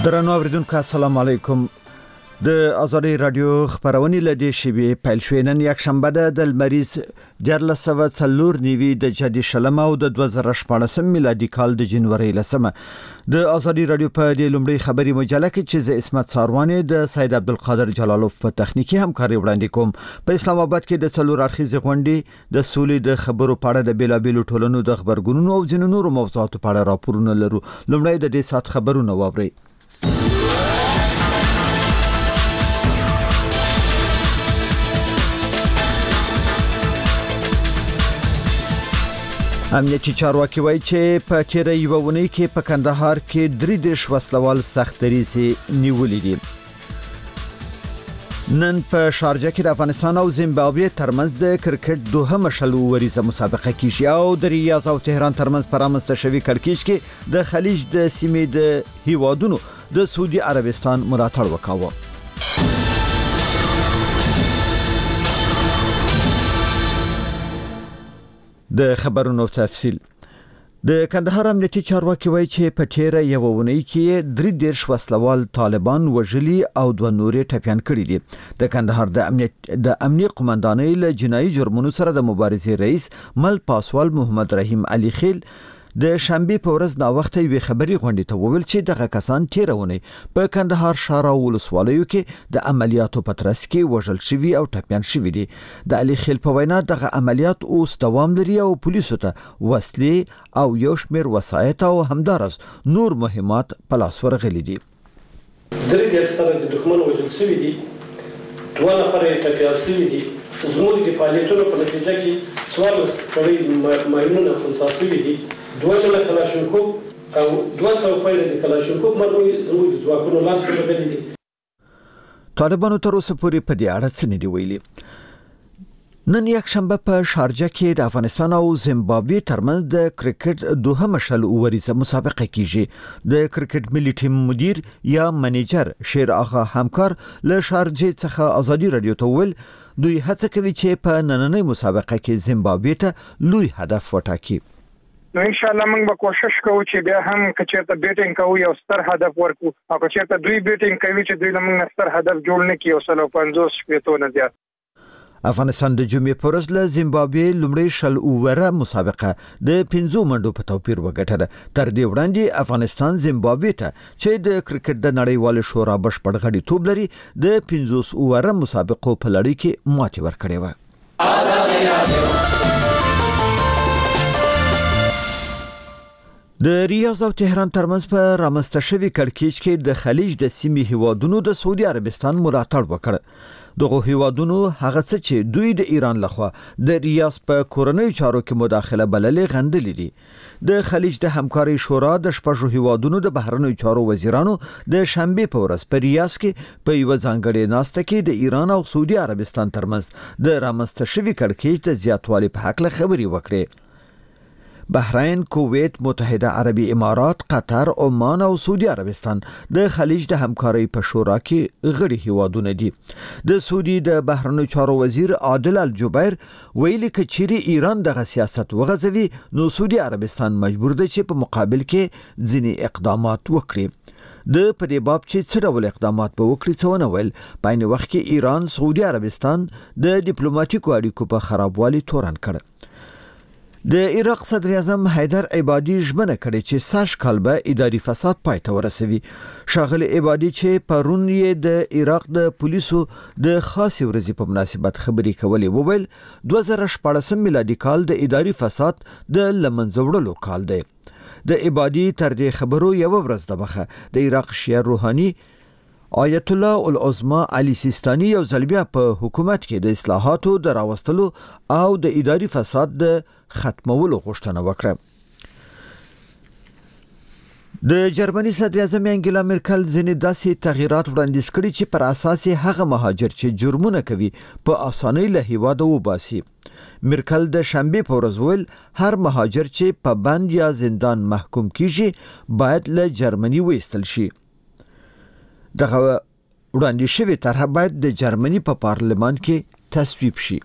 درنو اوریدونکو السلام علیکم. د ازادي رادیو خبرونه لدی شبي پیل شوینن یک شنبه د مریض 1404 د جدي شلم او د 2014 میلادي کال د جنوري لسمه د ازادي رادیو په د لومړي خبري مجله کې چې اسمت ساروانی د سید عبدالقادر جلالوف په تخنیکی همکاري وړاندې کوم. په اسلام آباد کې د څلور اړخیزې غونډې د سولې د خبرو پاړه د بیلابیلو ټولنو د خبرګونونو او جنونو نورو موضوعاتو پاړه راپورونه لرو. لومړی د دې سات خبرونه واوري. امنیتي چارواکي وایي چې په تیر یو ونې کې په کندهار کې 3 وسلوال سخت دریزي نیولې دي. نن په شارجه کې د افغانستان او زیمبابوې ترمنځ د کرکټ دوهمه شلو وریزه مسابقه کیږي او د ریاض او تهران ترمنځ پرامسته شوی کړکېچ کې د خلیج د سیمې د هیوادونو د سعودي عربستان ملاتړ وکاوه. د خبرونو تفصیل. د کندهار امنیتي چارواکي وایي چې په تیر یو ونې کې 3 وسلوال طالبان وژلي او 2 نورې ټپيان کړي دي. د کندهار د امنیتي قومندانۍ له جنایي جرمونو سره د مبارزې رئیس مل پاسوال محمد رحیم علي خیل د شنبه په ورځ نا وخت یو خبري غونډه ته وویل چې دغه کسان تیرونه په کندهار شهر او ولسوالیو کې د عملیاتو په ترڅ کې وژل شوی او ټپيان شوی دي. د علي خیل په وینا دغه عملیات اوس دوام لري او پولیسو ته وسلې او یو شمېر وسایط او همدارس نور مهمات په لاس ورغلي دي. درې سره د دښمن وژل شوی دي، 2 نفر ټپيان شوی دي. زموږ د فعالیتونو په نتیجه کې 14 کړي ماینونه خلاص شوي دي. 2 کلاشینکوف او 200 فایل د کلاشینکوف مرمۍ زموږ د ځواکونو لاس ته راغلي دي. طالبانو تر اوسه پورې په دې اړه څه نه دی ویلي. نن یک شنبه په شارجه کې د افغانستان او زیمبابوې ترمنځ د کرکټ دوهمه شل وریزه مسابقه کیږي. د کرکټ ملي ټیم مدیر یا منیجر شیر آغا همکار له شارجه څخه ازادي رادیو ته ویل دوی هڅه کوي چې په نننۍ مسابقه کې زیمبابوې ته لوی هدف وټاکي. نو ان شاء الله موږ به کوشش کوو چې بیا هم کچېرته بیټینګ کوو یو ستر هدف ورکو او کچېرته دوی بیټینګ کوي چې دوی موږ ستر هدف جوړ نه کړي او 150 شپېتو نه زیات. افغانستان د جمعې پر ورځ له زیمبابوې لومړی شل اووره مسابقه د 5 منډو په توپیر وګټله. تر دې وړاندې افغانستان زیمبابوې ته چې د کرکټ د نړیوال شورا بشپړ غړیتوب لري د 50 اووره مسابقو په لړۍ کې ماتې ورکړې و. ازادي رادیو د ریاض او تهران ترمنځ په رامنځته شوی کړکېچ کې د خلیج د سیمې هیوادونو د سعودي عربستان ملاتړ وکړ. دغه هیوادونو هغه څه چې دوی د ایران لخوا د ریاض په کورنۍ چارو کې مداخله بللې غندلې دي. د خلیج د همکاري شورا د شپږ هیوادونو د بهرنیو چارو وزیرانو د شنبه په ورځ په ریاض کې په یو ځانګړي ناسته کې د ایران او سعودي عربستان ترمنځ د رامنځته شوی کړکېچ د زیاتوالي په حق له خبري وکړي. بحرین، کویت، متحده عربي امارات، قطر، عمان او سعودي عربستان د خلیج د همکارۍ په شورا کې غړي هیوادونه دي. د سعودي د بهرنیو چارو وزیر عادل الجبیر ویلي چې ایران دغه سیاست وغځوي نو سعودي عربستان مجبور دی چې په مقابل کې ځینې اقدامات وکړي. د په دې باب چې څه ډول اقدامات به وکړي څه ونه ویل. په عین وخت کې ایران سعودي عربستان د ډیپلوماټیکو اړیکو په خرابوالي تورن کړ. د عراق صدر اعظم حیدر عبادي ژمنه کړې چې سږ کال به اداري فساد پای ته ورسوي. ښاغلی عبادي چې پرون یې د عراق د پولیسو د خاصې ورځې په مناسبت خبرې کولې وویل 2014 میلادي کال د اداري فساد د لمنځه وړلو کال دی. د عبادي تر دې خبرو یو ورځ د مخه د عراق شیعه روحاني آیت الله العظمى علي سیستاني یو ځل بیا په حکومت کې د اصلاحاتو د راوستلو او د اداري فساد د ختمولو غوښتنه وکړه. د جرمني صدر اعظم انګلا مرکل ځینې داسې تغییرات وړاندیز کړي چې پر اساس هغه مهاجر چې جرمونه کوي په اسانۍ له هیواده وباسي. مرکل د شنبه په ورځ ویل هر مهاجر چې په بند یا زندان محکوم کیږي باید له جرمني وایستل شي. دغه وړاندې شوی طرح باید د جرمني په پارلمان کې تصویب شي.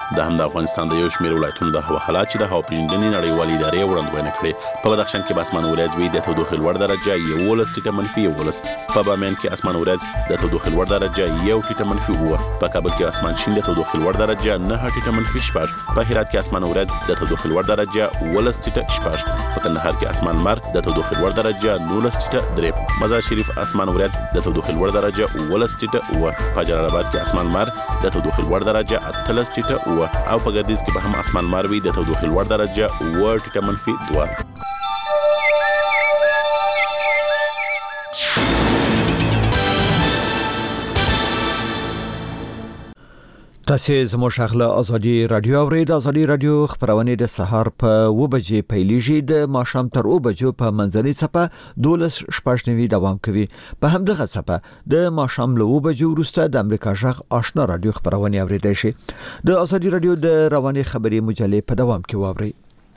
د هم د افغانستان د یو شمېر ولایتونو د هوا حالات چې د هوا پیژندنې نړیوالې ادارې وړاندوینه کړې. په بدخشان کې به اسمان ورځ وي د تودوخې لوړ درجه 11 ټیټه منفي 11. په بامیان کې اسمان ورځ د تودوخې لوړ درجه 1 ټیټه منفي 9. په کابل کې اسمان شین د تودوخې لوړ درجه 9 ټیټه منفي 4. په هرات کې اسمان ورځ د تودوخې لوړ درجه 12 ټیټه 4. په کندهار کې اسمان مار د تودوخې لوړ درجه 19 ټیټه 3. مزار شریف اسمان ورځ د تودوخې لوړ درجه 18 ټیټه 9. په جلال آباد کې اسمان مار د تودوخې لوړ درجه 18 ټیټه 9. او په ګردیز کې به هم اسمان مار وي د تودوخې لوړ درجه 9 ټیټه منفي 2. تاسو زموږ شغله ازادي رادیو اورید. ازادي رادیو خبرونه د سهار په 9 بجې پیلیږي د ماښام تر 9 بجو په منځنۍ صفه 12:15 دوام کوي. په همدغه صفه د ماښام له 9 بجو وروسته د امریکا جغ آشنا رادیو خبرونه اوریدای شي. د ازادي رادیو د رواني خبري مجلې په دوام کې واوري.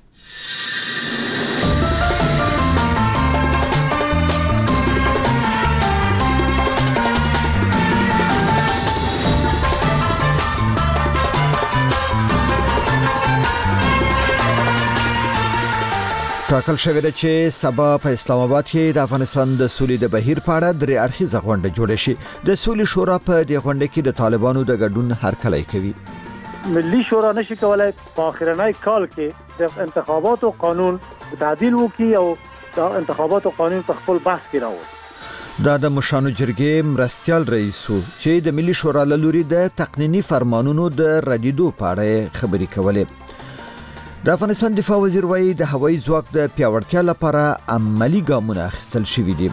ټاکل شوی دی چې سبا په اسلام آباد کې د افغانستان د سولې د بهیر په اړه درې اړخیزه غونډه جوړه شي. د سولې شورا په دې غونډه کې د طالبانو د ګډون هرکلی کوي. ملي شورا نشي کولای په اخرنۍ کال کې د انتخاباتو قانون تعدیل وکړي او د انتخاباتو قانون په خپل بحث کې راوړي. دا د مشانو جرګې مرستيال رئیس چې د ملي شورا له لوري د تقنینی فرمانونو د ردیدو په اړه خبرې کولې. د افغانستان دفاع وزیر وایي د هوایي ځواک د پیاوړتیا لپاره عملی ګامونه اخیستل شوي دي.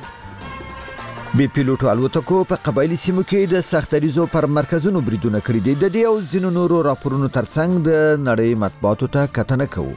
بي پیلوټو الوتکو په قبایلی سیمو کې د سختریزو پر مرکزونو بریدونه کړي دي. د دې او ځینو نورو راپورونو ترڅنګ د نړۍ مطبوعاتو ته کتنه کوو.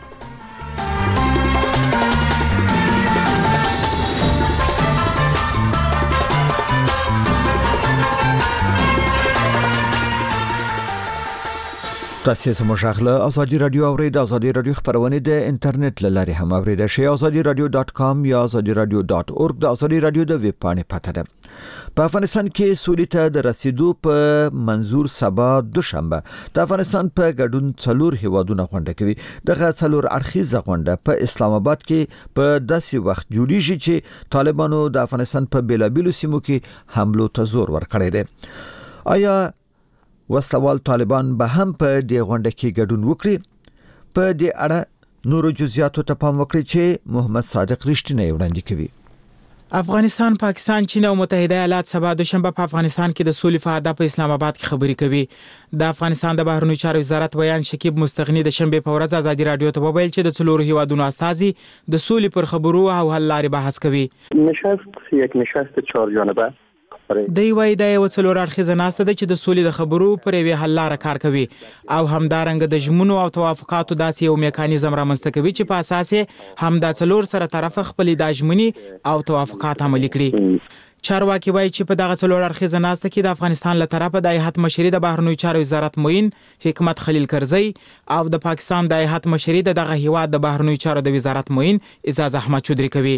تاسو زموږ شغله ازادي رادیو اورید. ازادي رادیو خبرونه د انټرنیټ لاري هم اوریدل شي. azadiradio.com یا azadiradio.org د ازادي رادیو د ویب پاڼې پته ده. په افغانستان کې سولې ته د رسیدو په منظور سبا دوشنبه د افغانستان په ګډون څلور هیوادونه غونډه کوي. دغه څلور اړخیزه غونډه په اسلام آباد کې په داسې وخت جوړیږي چې طالبانو د افغانستان په بیلابیلو سیمو کې حملو ته زور ورکړی دی. آیا وسلوال طالبان به هم په دې غونډه کې ګډون وکړي؟ په دې اړه نورو جزئیاتو ته پام وکړئ چې محمد صادق رښتینی وړاندې کوي. افغانستان، پاکستان، چین او متحده ایالات سبا دوشنبه په افغانستان کې د سولې په اړه په اسلام آباد کې خبرې کوي. د افغانستان د بهرنیو چارو وزارت بیان شکیب مستغنی د شنبه په ورځ ازادي رادیو ته وویل چې د څلورو هیوادونو استازي د سولې پر خبرو او حل لارې بحث کوي. نشست یک نشست چهار جانبه دی وای د یو څلور اړخیزه ناسته ده چې د سولې د خبرو پر یوه حل لاره کار کوي او همدارنګه د ژمنو او توافقاتو داسې یو میکانیزم رامنځته کوي چې په اساس یې هم د څلور سره طرف خپل د ژمنې او توافقات عملي کړي. چارواکي وایي چې په دغه څلور اړخیزه ناسته کې د افغانستان له طرفه د هیئت مشري د بهرنیو چارو وزارت معین حکمت خلیل کرزی او د پاکستان د هیئت مشري دغه هیواد د بهرنیو چارو د وزارت معین اعزاز احمد چودري کوي.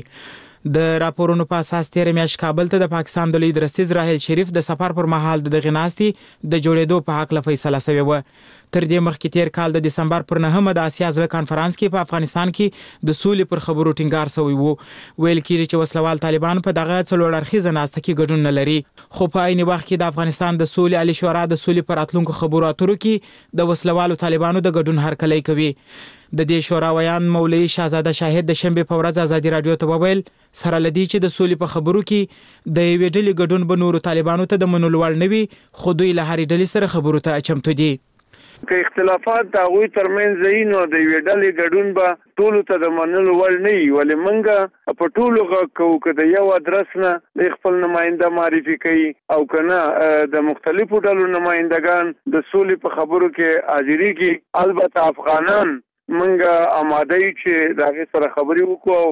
د راپورونو په اساس تیر میاشت کابل ته د پاکستان د لوی درستیز راهیل شریف د سفر پر مهال د دغه ناستي د جوړېدو په حق له فیصله شوی و. تر دې مخکې تیر کال د دسمبر پر 9مه د اسیا ځل کانفرنس کې په افغانستان کې د سولې پر خبرو ټینګار شوی وو. ویل کېږي چې وسلوال طالبان په دغه څلور اړخیزه ناسته کې ګډون نه لري، خو په عین وخت کې د افغانستان د سولې عالی شورا د سولې پر اتلونکو خبرو اترو کې د وسلوالو طالبانو د ګډون هرکلی کوي. د دې شورا ویان مولوی شاهزاده شاهد د شنبه په ورځ ازادي رادیو ته وویل سره لدی چې د سولې په خبرو کې د یوې ډلې ګډون به نورو طالبانو ته د منلو وړ نه وي، خو دوی له هرې ډلې سره خبرو ته چمتو دي. که اختلافات د هغوی ترمنځ وي نو د یوې ډلې ګډون به ټولو ته د منلو وړ نه وي، ولې موږ په ټولو غږ کوو که د یو ادرس نه د خپل نماینده معرفي کوي او که نه د مختلفو ډلو نمایندگان د سولې په خبرو کې حاضرېږي. البته افغانان منګه آماده یو چې دغه سره خبرې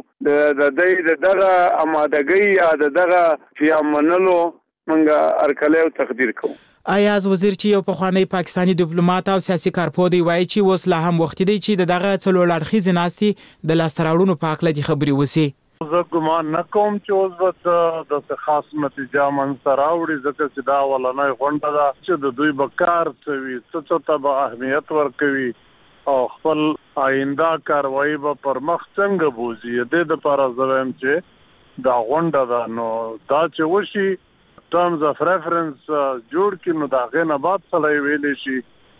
وکړو د دغه آمادګۍ یا دغه چې منلو منګه ارکلی او تقدیر کوو. ایاز وزیر چې یو پخوانی پاکستانی ډیپلوماټ او سیاسي کارپوه دی وایي چې اوس لا هم وخت دی چې دغه څلور اړخیزې ناستې د لاسته راوړنو په حق لدی خبرې وسی. زه ګمان نه کوم چې اوس د خاص نتیجه منځته راوړي، ځکه چې دا اولنۍ غونډه ده چې د دوی به کار کوي، څه ته به اهمیت ورکوي او خپل آینده کاروایی به پر مخ څنګه بوزي. د لپاره زه وایم چې دا غونډه ده، نو دا چې وشي ټرمز اف ریفرنس جوړ کړي، نو دا غي نه بعد سره ویلی شي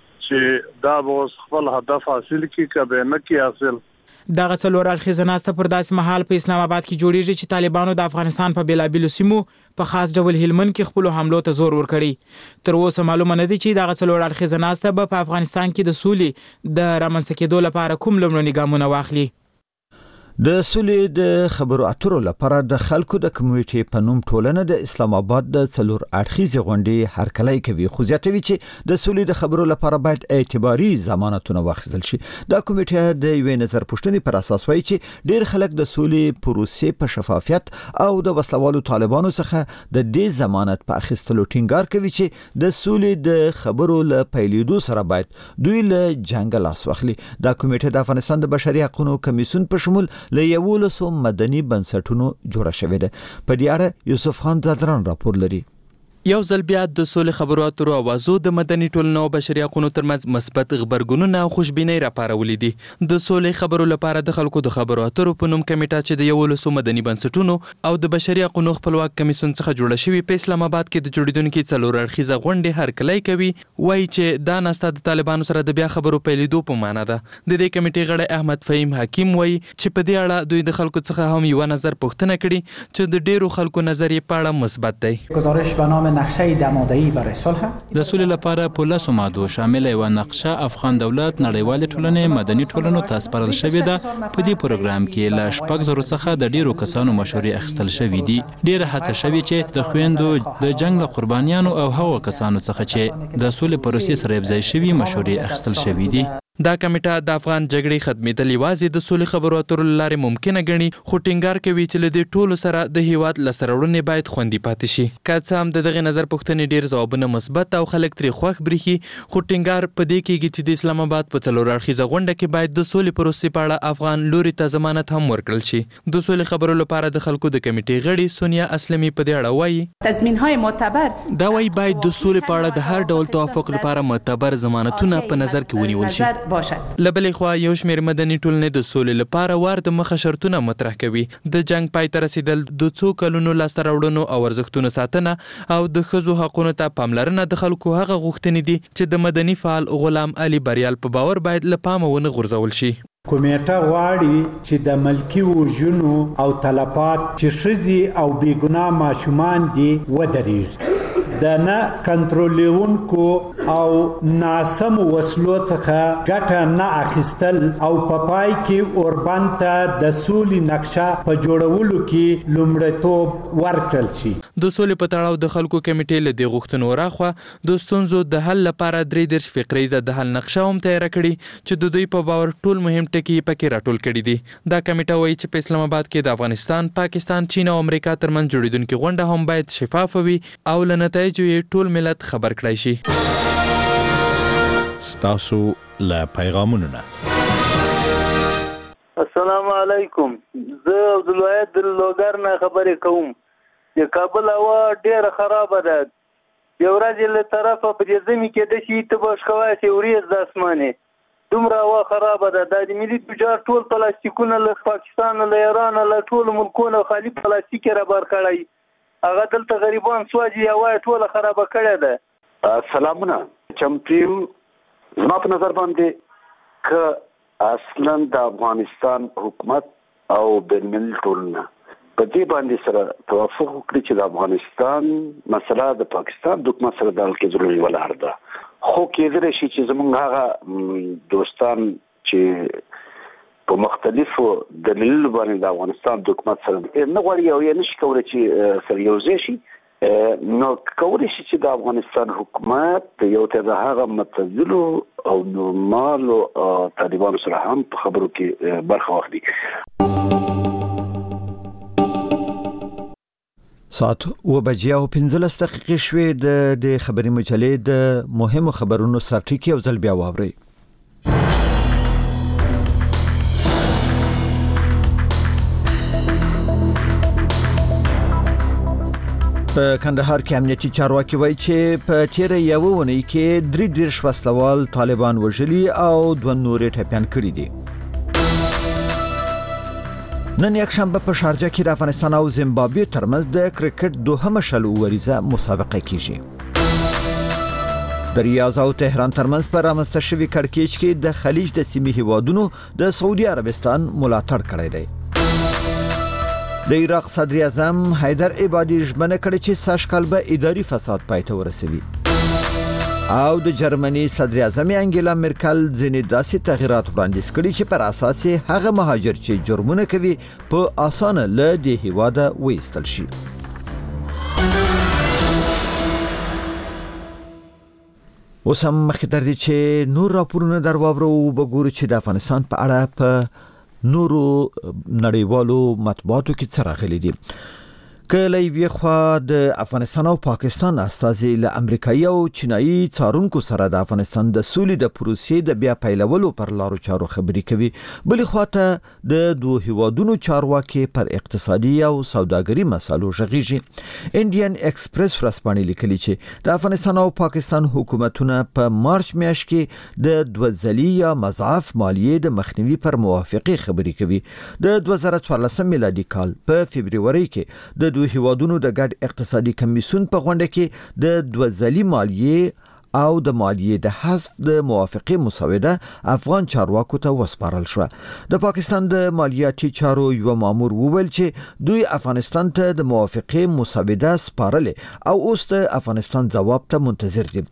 چې دا به اوس خپل هدف حاصل کړي که به نه کړي حاصل. دغه څلور اړخیزه ناسته پر داسې مهال په اسلام آباد کې جوړیږي چې طالبانو د افغانستان په بیلابیلو سیمو په خاص ډول هلمند کې خپل حملو ته زور ورکړي. تر اوسه معلومه نه دي چې دغه څلور اړخیزه ناسته به په افغانستان کې د سولې د رامنځته کېدو لپاره کوم لومړني ګامونه واخلي. د سولې د خبرو اترو لپاره د خلکو د کمیټې په نوم ټولنه د اسلام آباد د څلور اړخیزې غونډې هرکلی کوي، خو زیاتوي چې د سولې د خبرو لپاره باید اعتباري ضمانتونه واخیستل شي. دا کمیټه د یوې نظر پوښتنې پر اساس وایي چې ډیر خلک د سولې پروسې په شفافیت او د وسلوالو طالبانو څخه د دې ضمانت په اخیستلو ټینګار کوي چې د سولې د خبرو له پیلېدو سره باید دوی له جنګ لاس واخلي. دا کمیټه د افغانستان د بشري حقوقو کمیسیون په شمول له 11 مدني بنسټونو جوړه شوې ده. په دې اړه یوسف خان زادران راپور لري. یو ځل بیا د سولې خبرو اترو اوازو د مدني ټولنو او بشري حقوقو ترمنځ مثبت غبرګونونه او خوشبینۍ راپارولې دي. د سولې خبرو لپاره د خلکو د خبرو اترو په نوم کمیټه چې د 11 مدني بنسټونو او د بشري حقوقو خپلواک کمیسیون څخه جوړه شوې په اسلام آباد کې د جوړیدونکو څلور اړخیزه غونډې هرکلی کوي، وایي چې دا ناسته د طالبانو سره د بیا خبرو پیلېدو په معنا ده. د دې کمیټې غړی احمد فهیم حکیم وایي چې په دې اړه دوی د خلکو څخه هم یو نظر پوښتنه کړي چې د ډیرو خلکو نظر یې په اړه مثبت دی. گزارش به نام نقشه دماده‌ای برای صلح د سولې لپاره په لاسو مادو شامل یو نقشه افغان دولت نړیوال ټولنې مدني ټولنو ته سپارل شوې ده. په دې پروګرام کې له 4,000 څخه د ډیرو کسانو مشورې اخیستل شوې دي. ډیره هڅه شوې چې د خويندو د جنگ له قربانیانو او هغو کسانو څخه چې د سولې پروسې سره یوځای شوي مشورې اخیستل شوې دي. دا کمیټه د افغان جګړې ختمېدل یوازې د سولې خبرو اترو لارې ممکنه ګڼي، خو ټینګار کوي چې له دې ټولو سره د هیواد لاسته راوړنې باید خوندي پاتې شي. که څه هم د دغې نظر پوښتنې ډېر ځوابونه مثبت او خلک ترې خوښ برېښي، خو ټینګار په دې کېږي چې د اسلام آباد په څلور اړخیزه غونډه کې باید د سولې پروسې په اړه افغان لوري ته ضمانت هم ورکړل شي. د سولې خبرو لپاره د خلکو د کمیټې غړي سونیا اسلمي په دې اړه وایي تضمین‌های معتبر دا وایي باید د سولې په اړه د هر ډول توافق لپاره معتبر ضمانتونه په نظر کې ونیول شي. خو یو شمېر مدني ټولنې د سولې لپاره وار د مخه شرطونه مطرح کوي. د جنگ پای ته رسیدل، د څو کلونو لاسته راوړنو او ارزښتونو ساتنه او د ښځو حقونو ته پاملرنه د خلکو هغه غوښتنې دي چې د مدني فعال غلام علي بریال په باور باید له پامه ونه غورځول شي. کمیټه غواړي چې د ملکی وژنو او تلفات چې ښځې او بېګناه ماشومان دي ودرېږي. د نه کنټرولونکو او ناسم وسلو څخه ګټه نه اخیستل او په پای کې اوربند ته د سولې نقشه په جوړولو کې لومړیتوب ورکړل شي. د سولې په تړاو د خلکو کمیټې له دې غوښتنو راخوا د ستونزو د حل لپاره 33 فقریزه د حل نقشه هم تیار کړي چې د دوی په باور ټول مهم ټکي پکې راټول کړي دي. دا کمیټه وایي چې په اسلام آباد کې د افغانستان، پاکستان، چین او امریکا ترمنځ جوړیدونکې غونډه هم باید شفاف وي او له نتایجو یې ټول ملت خبر کړای شي. ستاسو له پیغامونو نه السلام علیکم. زه عبدالواحد لوګر نه خبرې کوم. د کابل هوا ډېره خرابه ده. یو ورځ له طرفه په دې زمي کې د شي ته بشکوای چې وریځ د اسمانه دومره هوا خرابه ده. د ملي تجار ټول پلاستیکونه له پاکستان له ایران له ټول ملکونو خالی پلاستیک را بار کړی. هغه دلته غریبان سواجي هوا ټول خرابه کړې ده. سلامونه چمپیو. زما په نظر باندې که اصلا د افغانستان حکومت او بین‌المللي ټولنه په دې باندې سره توافق وکړي چې د افغانستان مسله د پاکستان د حکومت سره د حل کېدلو یوه لار ده، خو کېدلی شي چې زموږ هغه دوستان چې په مختلفو دلیلونو باندې د افغانستان د حکومت سره نه غواړي او یې نشي کولی چې سره یوځای شي، نو کولی شي چې د افغانستان حکومت د یو ته د هغه معتدلو او نورمالو طالبانو سره هم په خبرو کې برخه واخلي. ساعت 7:15 شوې د خبري مجلې د مهمو خبرونو سرټکی او ځل بیا واوري. په کندهار کې امنیتي چارواکي وایي چې په تیر یو ونې کې 33 وسلوال طالبان وژلي او 2 نورې ټپيان کړي دي. نن یک شنبه په شارجه کې د افغانستان او زیمبابوې ترمنځ د کرکټ دوهمه شلو وریزه مسابقه کیږي. د ریاض او تهران ترمنځ په رامنځته شوي کړکېچ کې د خلیج د سیمې هیوادونو د سعودي عربستان ملاتړ کړی دی. د عراق صدر اعظم حیدر عبادي ژمنه کړې چې سږ کال به اداري فساد پای ته ورسوي. او د جرمني صدر اعظم انګیلا مرکل ځینې داسې تغیرات وړاندیز کړي چې پر اساس هغه مهاجر چې جرمونه کوي په اسانه له دې هیواده وایستل شي. اوس هم مخکې تر دې چې نور راپورونه درواورو وګورو چې د افغانستان په اړه په نورو نړیوالو مطبوعاتو کې څه راغلي دي. کله یې خوا د افغانستان او پاکستان استازي له امریکایي او چینایي څارونکو سره د افغانستان د سولې د پروسې د بیا پیلولو پر لارو چارو خبرې کوي. بلې خواته د دوه هیوادونو چارواکي پر اقتصادي او سوداګري مسالو غږیږي. انډین ایکسپریس ورځپاڼې لیکلي چې د افغانستان او پاکستان حکومتونه په مارچ میاشت کې د دوځلي یا مضاعف مالیې د مخنیوي پر موافقه خبرې کوي. د 2014 میلادي کال په فبرवरी کې د دوه هیوادونو د ګډ اقتصادي کمیسیون په غونډه کې د دوځلي مالیې او د مالیې د حذف د موافقه مسوده افغان چارواکو ته وسپارل شو. د پاکستان د مالیاتي چارو یو مامور وویل چې دوی افغانستان ته د موافقه مسوده سپارلې او اوس د افغانستان جواب ته منتظر دي.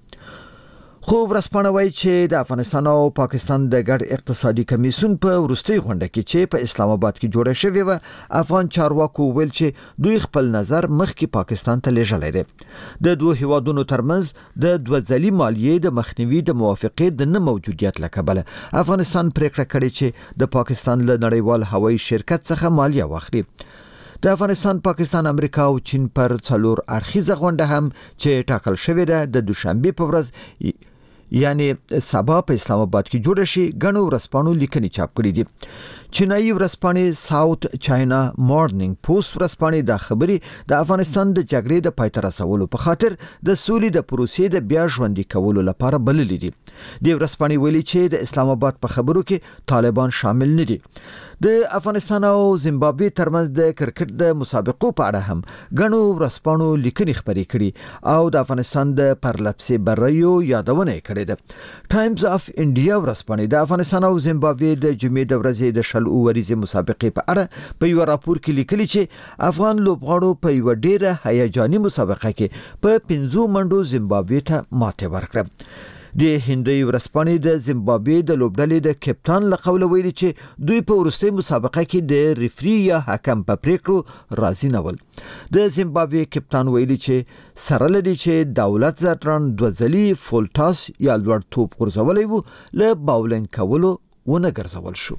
خو ورځپاڼه وایي چې د افغانستان او پاکستان د ګډ اقتصادي کمیسیون په وروستي غونډه کې چې په اسلام آباد کې جوړه شوې و افغان چارواکو ویل چې دوی خپل نظر مخکې پاکستان ته لیږلی دی. د دوه هیوادونو ترمنځ د دوځلي مالیې د مخنیوي د موافقې د نه موجودیت له کبله افغانستان پریکړه کړې چې د پاکستان له نړیوال هوایي شرکت څخه مالیه واخلي. د افغانستان، پاکستان، امریکا او چین پر 4 اړخیزه غونډه هم چې ټاکل شوې ده د دوشنبه په ورځ یعنی سبا په اسلام آباد کې جوړ شي غنو ورځپاڼو لیکنې چاپ کړې دي. چینایي ورځپاڼې ساوث چاینا مارنینګ پوسټ ورځپاڼې دا خبري د افغانستان د جګړې د پای ته رسولو په خاطر د سولې د پروسې د بیا ژوندۍ کولو لپاره بللې دي. د ورځپاڼې ویلي چې د اسلام آباد په خبرو کې طالبان شامل نه دي. د افغانستان او زیمبابوې ترمنځ د کرکټ د مسابقو په اړه هم غنو ورځپاڼو لیکنې خبرې کړي او د افغانستان د پرلپسې بریو یادونه کړې ده. ټایمز اف انډیا ورځپاڼې د افغانستان او زیمبابوې د جمعې د ورځې د شل اوریزه مسابقې په اړه په یو راپور کې لیکلي چې افغان لوبغاړو په یو ډېره هیجاني مسابقه کې په 5 منډو زیمبابوې ته ماته ورکړه. د هندي ورځپاڼې د زیمبابوې د لوبډلې د کپټان له قوله ویلي چې دوی په وروستي مسابقه کې د ریفری یا حکم په پریکړو راضي نه ول. د زیمبابوې کپټان ویلي چې سره لدی چې دولت زاتران دوځلي فولټاس یا لوړ توپ غورځولې وو له باولینګ کولو ونه ګرځول شو.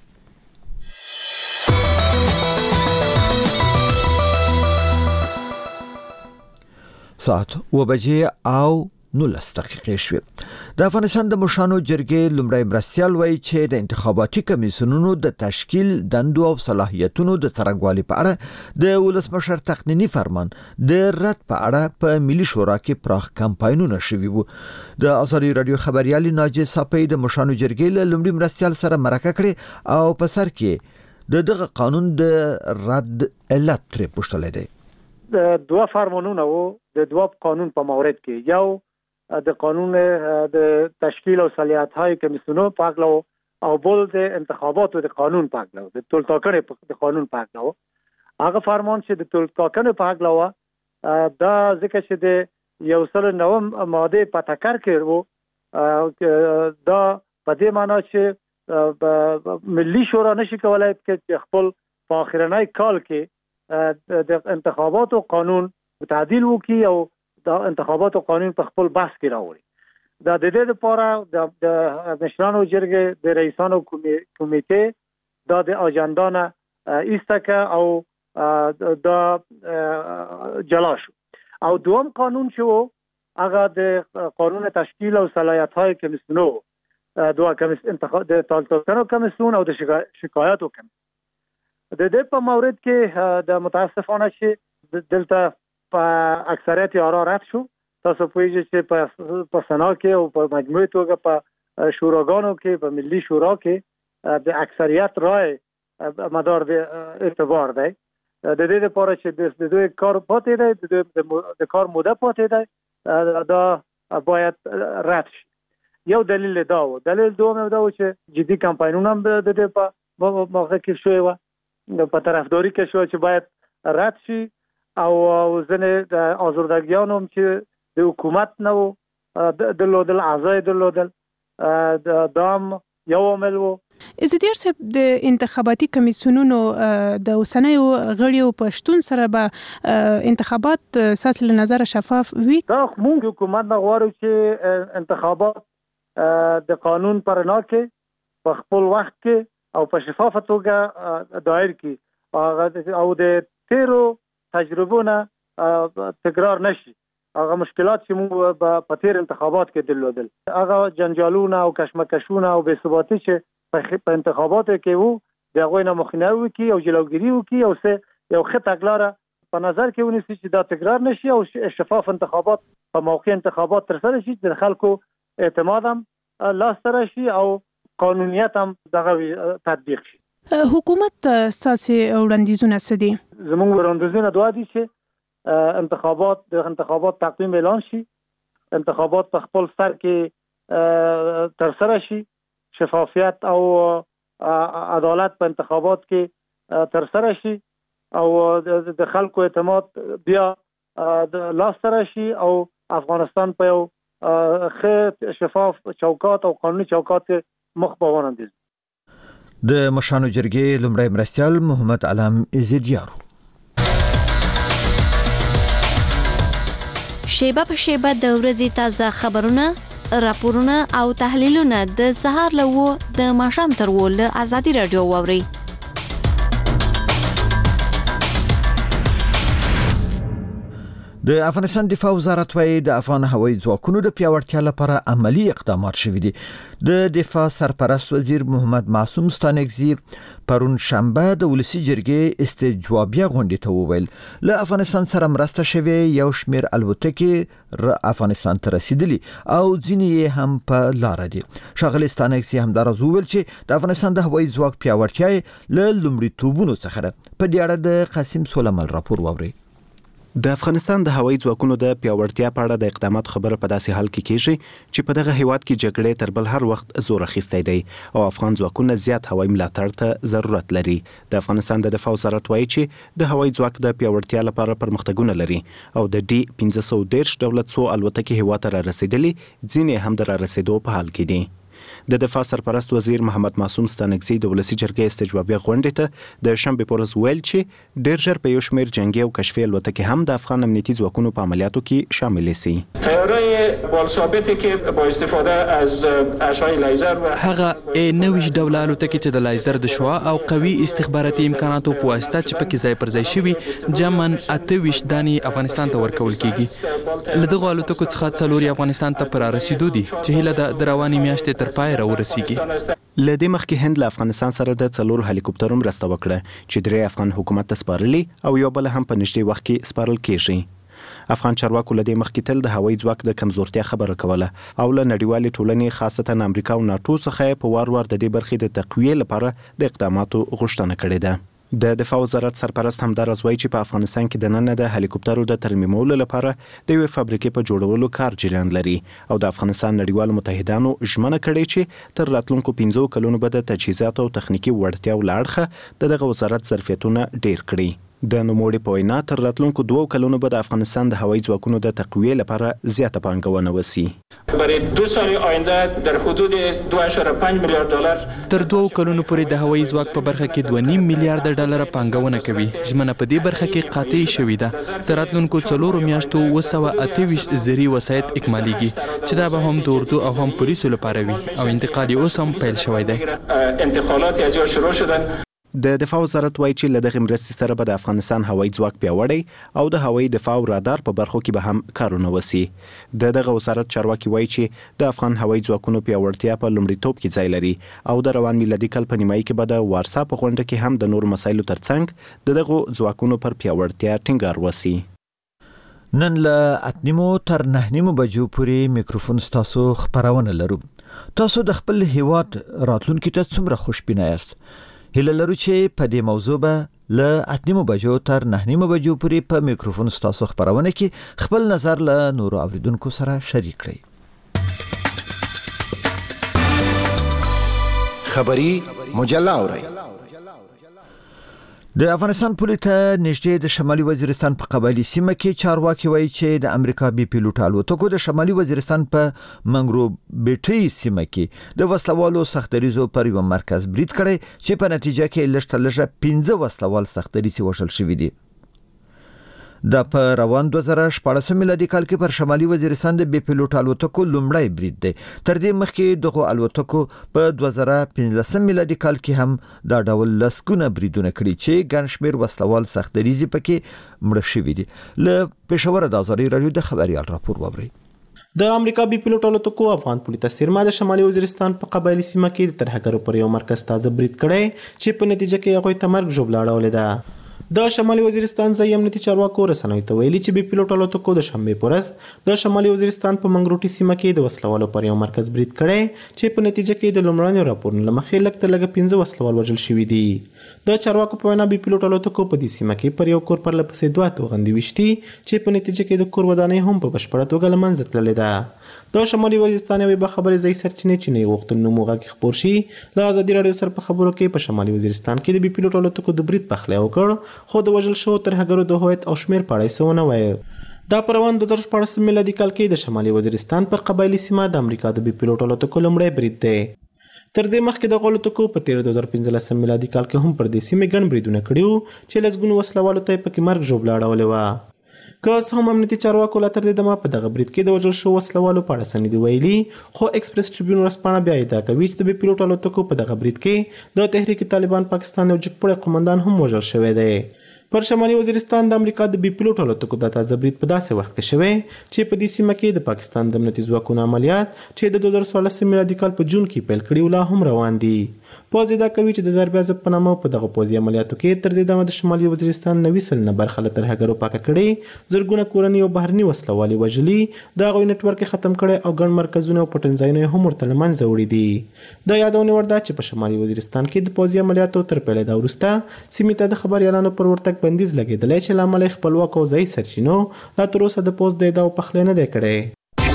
ساعت 9:19 شوه. د افغانستان د مشانو جرګې لومړی مرستيال وایي چې د انتخاباتي کمیسیونونو د تشکیل دندو او صلاحیتونو د څرنګوالي په اړه د ولسمشر تقنینی فرمان د رد په اړه په ملي شورا کې پراخ کمپاینونه شوي وو. د ازادي رادیو خبريال ناجي صاحب د مشانو جرګې لومړي مرستيال سره مرکه کړې او په سر کې دغه قانون د رد علت تر پوښتلې ده. دوه فرمانونه وو د دوه قانون په مورد کې، یو د قانون د تشکیل او صلاحیت‌های کمیسیونو په اړه او بل د انتخاباتو د قانون په اړه د ټولټاکنې د قانون په اړه. هغه فرمان چې د ټولټاکنې په اړه دا ځکه چې د یو سل نوم ماده په تکر کې وو، دا په دې معنی چې ملي شورا نشي کولای چې خپل په اخرنۍ کال کې د انتخاباتو قانون تعدیل وکړي او د انتخاباتو قانون په خپل بحث کې راوړي. دا د دې لپاره د مشرانو جرګې د رئیسانو کمیټې دا د اجنډا نه ایستکه او دا جلا شو. او دوم قانون چې هغه د قانون تشکیل او صلاحیت‌های کمیسیونو دوه انتخاب د ټولټاکنو کمیسیون او د شکایاتو کمیسیون د دې په مورد کې د متاسفانه چې دلته په اکثریت آرا رد شو. تاسو پوهیږئ چې په سنا کې او په مجموعي توګه په شوراګانو کې په ملي شورا کې د اکثریت رائے مدار د اعتبار دی. د دې لپاره چې د دوی کار پاتې دی، د کار موده پاتې دی، دا باید رد شي. یو دلیل دا و. دلیل دوم دا و چې جدي کمپاینونه هم د دې په موقع کې شوی و، په طرفداري کې شو چې باید رد شي، او ځینې د آزردګیانو هم چې د حکومت نه درلودل، اعضای درلودل، دا هم یو عامل و. عزتیار صاحب، د انتخاباتي کمیسیونونو د اوسنیو غړیو په شتون سره به انتخابات ساس له نظر شفاف وي. دا موږ حکومت نه غواړو چې انتخابات د قانون پر نه کې په خپل وخت کې او په شفافه توګه دایر کی او د تیرو تجربونه تکرار نشي. هغه مشکلات چې موږ په تیر انتخابات کې درلودل، هغه جنجالونه او کشمکشونه او بې ثباتي چې په انتخاباتو کې وو، د هغوی نه مخنیوي وکړي او جلوګیري وکړي او یو ښه تګلاره په نظر کې ونیسي چې دا تکرار نشي او شفاف انتخابات په موقع انتخابات ترسره شي، د خلکو اعتماد هم لاسته راشي او قانونیت هم دغه تطبیق شي. حکومت ستاسو وړاندیزونه څه دي؟ زموږ وړاندیزونه دوه دي چې د انتخابات تقویم اعلان شي، انتخابات په خپل سر کې ترسره شي، شفافیت او عدالت په انتخابات کې ترسره شي، او د خلکو اعتماد بیا لاسته راشي، او افغانستان په یو ښه شفاف چوکاټ او قانوني چوکاټ مخ په وړاندیز. د مشرانو جرګې لومړی مرستیال محمد علم عزیزیار. شیبه په شیبه د ورځې تازه خبرونه، راپورونه او تحلیلونه د سهار له د ماښام تر له ازادي رادیو واوري. د افغانستان دفاع وزارت وايي د افغان هوایي ځواکونو د پیاوړتیا لپاره عملی اقدامات شوي دي. د دفاع سرپرست وزیر محمد معصوم ستانکزي پرون شنبه د ولسی جرګې استجوابیه غونډې ته وویل له افغانستان سره مرسته شوی یو شمیر الوتکې افغانستان ته رسیدلی او ځینې هم په لار دي. ښاغلی ستانکزي هم دا وویل چې د افغانستان د هوایي ځواک پیاوړتیا له لومړیتوبونو څخه ده. په دې اړه د قاسم سولمل راپور واورئ. د افغانستان د هوایي ځواکونو د پیاوړتیا په اړه د اقدامات خبره په داسې حال کې کیږي چې په دغه هیواد کې جګړې تر بل هر وخت زور اخیستی دی او افغان ځواکونه زیات هوایي ملاتړ ته ضرورت لري. د افغانستان د دفاع وزارت وایي چې د هوایي ځواک د پیاوړتیا لپاره پرمختګونه لري او د ډي 1510 دولت څو الوتکې هیواد ته را رسیدلي، ځینې هم د را رسیدو په حال کې دي. د دفاع سرپرست وزیر محمد معصوم ستانکزي د ولسی جرګې استجوابیه غونډې ته د شنبه په ورځ ویل چې ډېر ژر په یو شمېر جنگي او کشفي الوتکې هم د افغان امنیتي ځواکونو په عملیاتو کې شامل شي. طیاره‌های بالثابتی که با استفاده از اشعه لیزر و هغه نوې ډول الوتکې چې د لیزر د شعاع او قوي استخباراتي امکاناتو په واسطه چې پکې ځای پر ځای شوي جمن 28 دانې افغانستان ته ورکول کیږي. له دغه الوتکو څخه څلور افغانستان ته پر رسیدو دي چې هله د رواني میاشتې تر پای راورسیږي. له دې مخکې هند له افغانستان سره د 4 هلیکوپټرو مرسته وکړه چې 3 افغان حکومت ته سپارلي او یو بل هم په نږدې وخت کې سپارل کیږي. افغان چارواکو له دې مخکې تل د هوایي ځواک د کمزورتیا خبره کوله او له نړیوالې ټولنې خاصتا امریکا او ناتو څخه په وار وار د دې برخې د تقویې لپاره د اقداماتو غوښتنه کړې ده. د دفاع وزارت سرپرست هم دا راځوي چې په افغانستان کې د نن د هلیکوپټرو د ترمیمولو لپاره د یو فابریکې په جوړولو کار جریان لري او د افغانستان نړیوالو متحدانو ژمنه کړې چې تر راتلونکو 15 کلونو به د تجهیزاتو او تخنیکی وړتیاو له اړخه دغه وزارت ظرفیتونه ډیر کړي. د نوموړي په وینا تر راتلونکو 2 کلونو به د افغانستان د هوایي ځواکونو د تقویې لپاره زیاته پانګونه وشي. برای 2 سال آینده در حدود 2.5 میلیارد دلار تر 2 کلونو پورې د هوایي ځواک په برخه کې 2.5 میلیارد ډالر پانګونه کوي. ژمنه په دې برخه کې قاطع شوې ده. تر راتلونکو 4 میاشتو 228 زری وسایط اکمالیږي چې دا به هم د اردو او هم پولیسو لپاره وي او انتقال اوس هم پیل شوی دی. انتقالات از یا شروع شدن. د دفاع وزارت وایي چې له دغه مرستې سره به د افغانستان هوایي ځواک پیاوړی او د هوایي دفاع او رادار په برخو کې به هم کارونه وشي. د دغه وزارت چارواکي وایي چې د افغان هوایي ځواکونو پیاوړتیا په لومړیتوب کې ځای لري او د روان میلادي کال په نیمایي کې به د وارسا په غونډه کې هم د نورو مسایلو ترڅنګ د دغه ځواکونو پر پیاوړتیا ټینګار وشي. نن له 8 تر 9 بجو پورې میکروفون تاسو خبرونه لرو. تاسو د خپل هیواد راتلونکي ته څومره خوشبینه یاست؟ هیله لرو چې په دې موضوع به له 8 بجو تر 9 بجو پورې په میکروفون تاسو خبرونه کې خپل نظر له نورو اوریدونکو سره شریک کړئ. خبری مجله اورئ. د افغانستان پولې ته نږدې د شمالي وزیرستان په قبایلي سیمه کې چارواکي وایي چې د امریکا بي پیلوټ الوتکو د شمالي وزیرستان په منګروبېټي سیمه کې د وسلوالو سختدریزو پر یو مرکز برید کړی چې په نتیجه کې لږ 15 وسلوال سختدریزي وژل شوي دي. د په روان 2014 میلادي کال کې پر شمالي وزیرستان د بي پیلوټ الوتکو لومړی برید دی. تر دې مخکې دغه الوتکو په 2015 میلادي کال کې هم دا ډول لسکونه بریدونه کړي چې ګڼ شمېر وسلوال سختدریزي پکې مړه شوي دي. له پېښور د ازادي رادیو د خبريال راپور وبرئ. د امریکا بي پیلوټ الوتکو افغان پولي تسیرما د شمالي وزیرستان په قبایلي سیمه کې د ترهګرو پر یو مرکز تازه برید کړی چې په نتیجه کې هغوی ته مرګ ژوبله اړولې ده. د شمالي وزیرستان ځایي امنیتي چارواکو رسنیو ته ویلي چې بي پیلوټ الوتکو د شنبې په ورځ د شمالي وزیرستان په منګروټي سیمه کې د وسلوالو پر یو مرکز برید کړی چې په نتیجه کې د لومړنیو راپورونو له مخې لږ تر لږه 15 وسلوال وژل شوي دي. د چارواکو په وینا بي پیلوټ الوتکو په دې سیمه کې پر یو کور پرله پسې 2 توغندي وشتي چې په نتیجه کې د کور ودانۍ هم په بشپړه توګه له منځه تللې ده. د شمالي وزیرستان یوې خبري ځای سرچینې چې نه غوښتل نوم وغږی خبر شي له ازادي رادیو سره په خبرو کې په شمالي وزیرستان کې د بي پیلوټ الوتکو د برید پخلی وکړ خو د وژل شوو ترهګرو د هویت او شمېر په اړه څه ونه ویل. دا په روان 2014 میلادي کال کې د شمالي وزیرستان پر قبایلي سیمه د امریکا د بي پیلوټ الوتکو لومړی برید دی. تر دې مخکې د الوتکو په 2015 میلادي کال کې هم پر دې سیمې ګڼ بریدونه کړي چې لسګونو وسلوالو ته پکې مرګ ژوبله اړولې وه. که څه هم امنیتي چارواکو لا تر دې دمه په دغه برید کې د وژل شوو وسلوالو په اړه څه نه دي ویلي، خو ایکسپریس ټریبیون ورځپاڼه بیا ادعا کوي چې د بي پیلوټ الوتکو په دغه برید کې د تحریک طالبان پاکستان یو جګپوړی قومندان هم وژل شوی دی. پر شمالي وزیرستان د امریکا د بي پیلوټ الوتکو د تازه برید په داسې وخت کې شوی چې په دې سیمه کې د پاکستان د امنیتي ځواکونو عملیات چې د 2014 میلادي کال په جون کې پیل کړي ولا هم روان دي. پوځ ادعا کوي چې د ضربې عزت په نامه په دغه پوځي عملیاتو کې تر دې دمه د شمالي وزیرستان 90 سلنه برخه له ترهګرو پاکه کړې، زرګونه کورنۍ او بهرني وسلوالي وژلي، د هغوی نټورک ختم کړی او ګڼ مرکزونه او پټنځایونه هم ورته له منځه وړي دي. د یادونې وړ ده چې په شمالي وزیرستان کې د پوځي عملیاتو تر پیلېدا وروسته سیمې ته د خبریالانو پر ورتګ بندیز لګېدلی چې له امله یې خپلواکو ځایي سرچینو لا تر اوسه د پوځ د ادعاو پخلی نه دی کړی.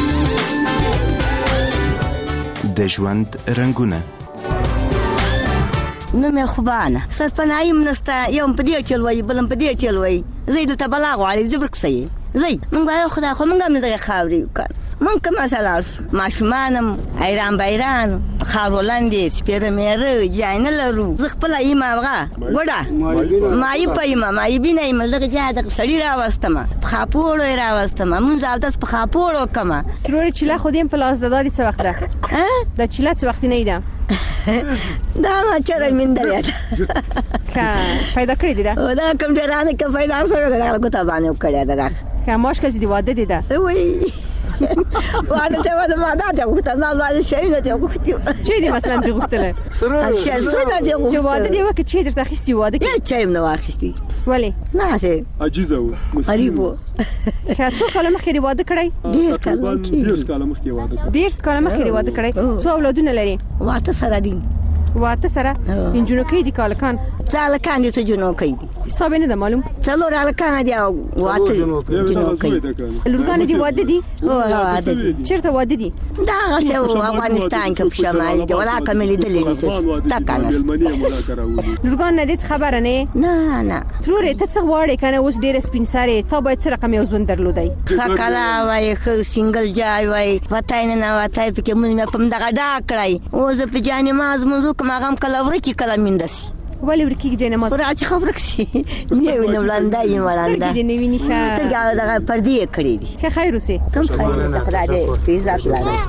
د ژوند رنګونه نوم یې خوبانه سرپناهي م نسته، یو م په دې ټیل وایي بل م په دې ټیل وایي، زه یې دلته بلا غواړي زه ورکسه یې زه موږ وایو خدای خو موږ هم نه دغې خاورې وکړ موږ که مثلا ماشومان م ایران بیران خاورو لاندې سپېره میره جای نه لرو، زه خپله یم هغه ګوډه مایبه یم مایبینه یم دغه جای دغه سړي راوستمه په خاپوړو یې راوستمه مونځ اودس په خاپوړو وکړمه. ترورې چیله خو دې م په لاس د دادې څه وخت ده دا چیله څه وختي نه ده دا ما چېرې میندلې ده که پیدا کړې دي ده دا کوم ډېرانه که پیدا شوې ده هغه ګوته باندې وکړې ده که ماشکه چې دې واده دي ده وایي واده ته واده ما دا دې غوښته ما باندې شی نه دې غوښتي چې دې مثلا دې غوښتله سره نه دې غوښتله چې واده دې وکړي چې درته اخیستي واده کې چا یې نه واخیستي ولې نه هسې عجیزه و غریب و که څو کاله مخکې دې واده کړی؟ ډېر کاله مخکې 10 کاله مخکې واده کړی. 10 کاله مخکې دې واده کړی. څو اولادونه لري؟ واته سره دي. واته سره جنونکۍ دي که هلکان؟ څه هلکان دي څه جنونکۍ دي. ستا به نه ده معلوم؟ 4 هلکان دي او واته جنونکۍ. لورګانې دې واده دي؟ هو واده دي. چېرته واده دي؟ دغسې افغانستان کې په شمال دي ولا که مې لیدلې دي دا که نه لورګان نه دې څه خبره نه یې؟ نه نه ترورې ته څه غواړې که نه اوس ډېره سپین سرې تا باید څه رقم یو ژوند درلودی؟ ښه کلا وایي ښه سینګل جای وایي وتی نه نوتی پکې مونځ مې په همدغه ډاک کړی اوس زه په جانماز مونځ وکړم هغه هم کله ورکي کله مینده سي. ولې ورکېږي جانماز؟ راځي خو ورک سي نه وینم ړنده یم ړنده سترګې دې نه ویني ښه سترګې دغه پردې یې کړې دي. ښه خیر اوسې کوم خیر اوسه خدای دې عزت لري.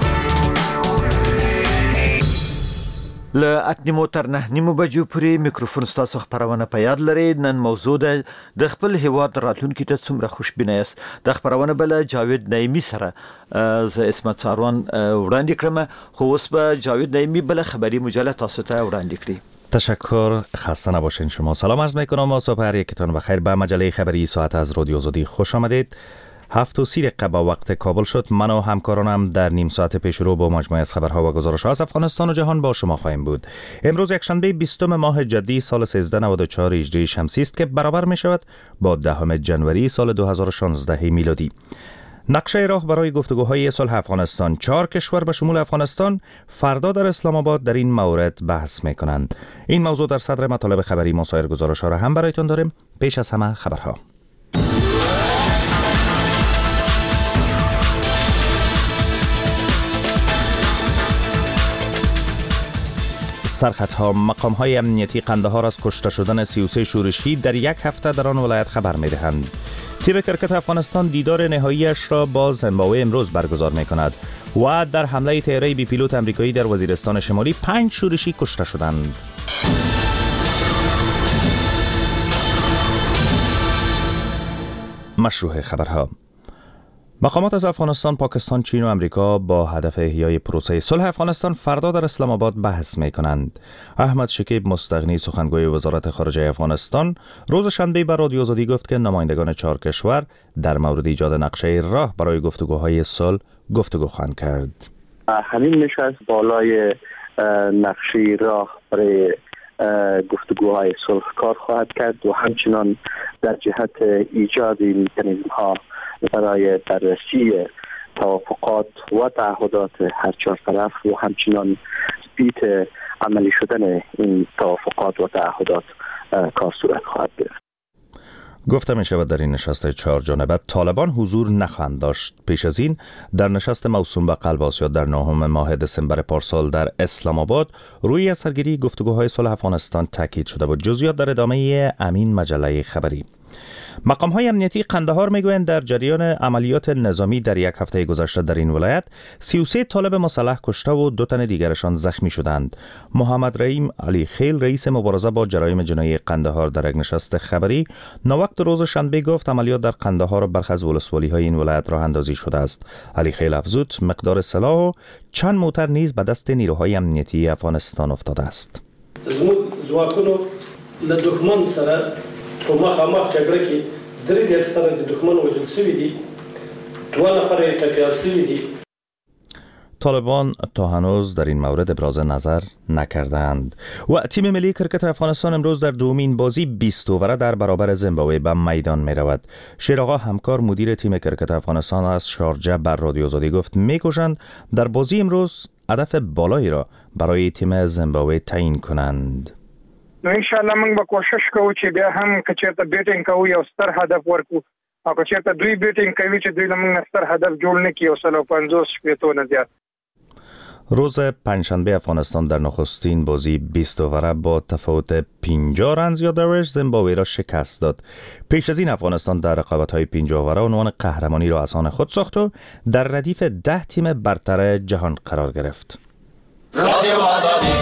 له 8 تر 9 بجو پورې میکروفون ستاسو خبرونه په یاد لري. نن موضوع ده د خپل هیواد راتلونکي ته څومره خوشبینه یاست. د خبرونه بل جاوید نعیمی سره ز اسمت ساروان وړاندې کړم، خو اوس به جاوید نعیمی بل خبري مجله تاسو ته وړاندې کړي. تشکر، خسته نباشین شما. سلام عرض میکنم و صبح هر یکتان بخیر. به مجله خبری ساعت از رادیو آزادی خوش آمدید. 7:30 با وقت کابل شد. من و همکارانم در نیم ساعت پیش رو با مجموعه از خبرها و گزارش‌ها از افغانستان و جهان با شما خواهیم بود. امروز یکشنبه 20 ماه جدی سال 1394 هجری شمسی است که برابر می شود با 10 جنوری سال 2016 میلادی. نقشه راه برای گفتگوهای صلح افغانستان. 4 کشور به شمول افغانستان فردا در اسلام آباد در این مورد بحث می کنند. این موضوع در صدر مطالب خبری ما. سایر گزارش‌ها را هم برایتان داریم. پیش از همه خبرها. سرخطها. مقام‌های امنیتی قندهار از کشته شدن 33 شورشی در یک هفته در آن ولایت خبر می‌دهند. تیم کرکت افغانستان دیدار نهاییش را با زیمبابوه امروز برگزار می‌کند و در حمله طیاره بی پیلوت آمریکایی در وزیرستان شمالی 5 شورشی کشته شدند. مشروع خبرها. مقامات از افغانستان، پاکستان، چین و امریکا با هدف احیای پروسه صلح افغانستان فردا در اسلام آباد بحث می کنند. احمد شکیب مستغنی سخنگوی وزارت خارجه افغانستان روز شنبه به رادیو آزادی گفت که نمایندگان 4 کشور در مورد ایجاد نقشه راه برای گفتگوهای صلح گفتگو خواهند کرد. همین نشست بالای نقشه راه برای گفتگوهای صلح کار خواهد کرد و همچنان در جهت ایجاد مکانیزم ها برای بررسی توافقات و تعهدات هر 4 طرف و همچنان تثبیت عملی شدن این توافقات و تعهدات کار صورت خواهد گرفت. گفته می شود در این نشست 4 جانبه طالبان حضور نخواهند داشت. پیش از این در نشست موسوم به قلب آسیا در 9 ماه دسامبر پارسال در اسلام آباد روی سرگیری گفتگوهای صلح افغانستان تاکید شده بود. جزئیات در ادامه امین مجله خبری. مقام‌های امنیتی قندهار میگویند در جریان عملیات نظامی در یک هفته گذشته در این ولایت 33 طالب مسلح کشته و 2 تن دیگرشان زخمی شدند. محمد رحیم علی خیل رئیس مبارزه با جرایم جنایی قندهار در یک نشست خبری نوقت روز شنبه گفت عملیات در قندهار و برخی از ولسوالی‌های این ولایت راه اندازی شده است. علی خیل افزود مقدار سلاح و چند موتر نیز به دست نیروهای امنیتی افغانستان افتاده است. زواکونو له دښمن سره په مخامخ جګړه کې 3 سره د دښمن وژل شوي دي، 2 نفر یې ټپیان شوي دي. طالبان تا هنوز در این مورد ابراز نظر نکردند. و تیم ملی کرکت افغانستان امروز در دومین بازی 20 اووره در برابر زیمبابوه به میدان می رود. شیرآقا همکار مدیر تیم کرکت افغانستان از شارجه بر رادیو آزادی گفت می‌کوشند در بازی امروز هدف بالایی را برای تیم زیمبابوه تعیین کنند. نو ان شاء الله موږ به کوشش کوو چې بیا هم که چېرته بیټینګ کوو یو ستر هدف ورکو او که چېرته دوی بیټینګ کوي چې دوی له موږ ستر هدف جوړ نه کړي او 150 شپېتو نه زیات. روز پنجشنبه افغانستان در نخستین بازی 20 اووره با تفاوت 50 رن زیاده‌اش زیمبابوه را شکست داد. پیش از این افغانستان در رقابت‌های 50 اووره عنوان قهرمانی را از آن خود ساخت و در ردیف 10 تیم برتر جهان قرار گرفت. رادیو آزادی.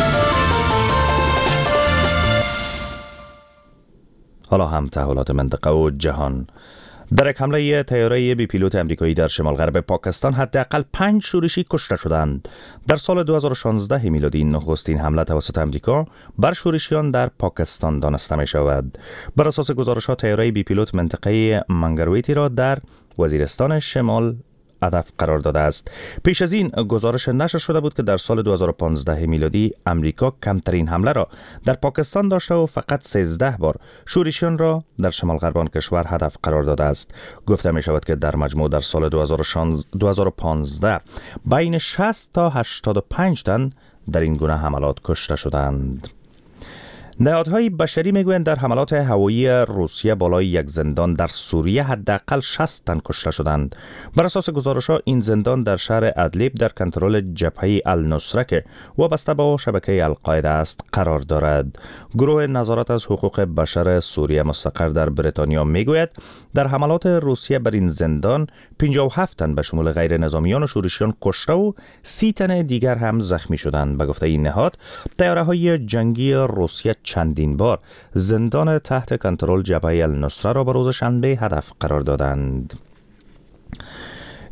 حالا هم تحولات منطقه و جهان. در یک حمله طیاره بی پیلوت آمریکایی در شمال غرب پاکستان حداقل 5 شورشی کشته شدند. در سال 2016 میلادی نخستین حمله توسط آمریکا بر شورشیان در پاکستان دانسته می شود. بر اساس گزارش‌ها طیاره بی پیلوت منطقه منگرویتی را در وزیرستان شمال هدف قرار داده است. پیش از این گزارش نشر شده بود که در سال 2015 میلادی امریکا کمترین حمله را در پاکستان داشته و فقط 13 بار شورشیان را در شمال غرب آن کشور هدف قرار داده است. گفته می شود که در مجموع در سال 2015 بین 60 تا 85 تن در این گونه حملات کشته شدند. نهادهای بشری میگویند در حملات هوایی روسیه بالای یک زندان در سوریه حداقل 60 تن کشته شدند. بر اساس گزارش‌ها این زندان در شهر ادلیب در کنترل جبهه النصره که وابسته با شبکه القاعده است قرار دارد. گروه نظارت از حقوق بشر سوریه مستقر در بریتانیا میگوید در حملات روسیه بر این زندان 57 تن به شمول غیر نظامیان و شورشیان کشته و 30 تن دیگر هم زخمی شدند. به گفته این نهاد طیاره‌های جنگی روسیه چندین بار زندان تحت کنترل جبهه النصره را به روز شنبه هدف قرار دادند.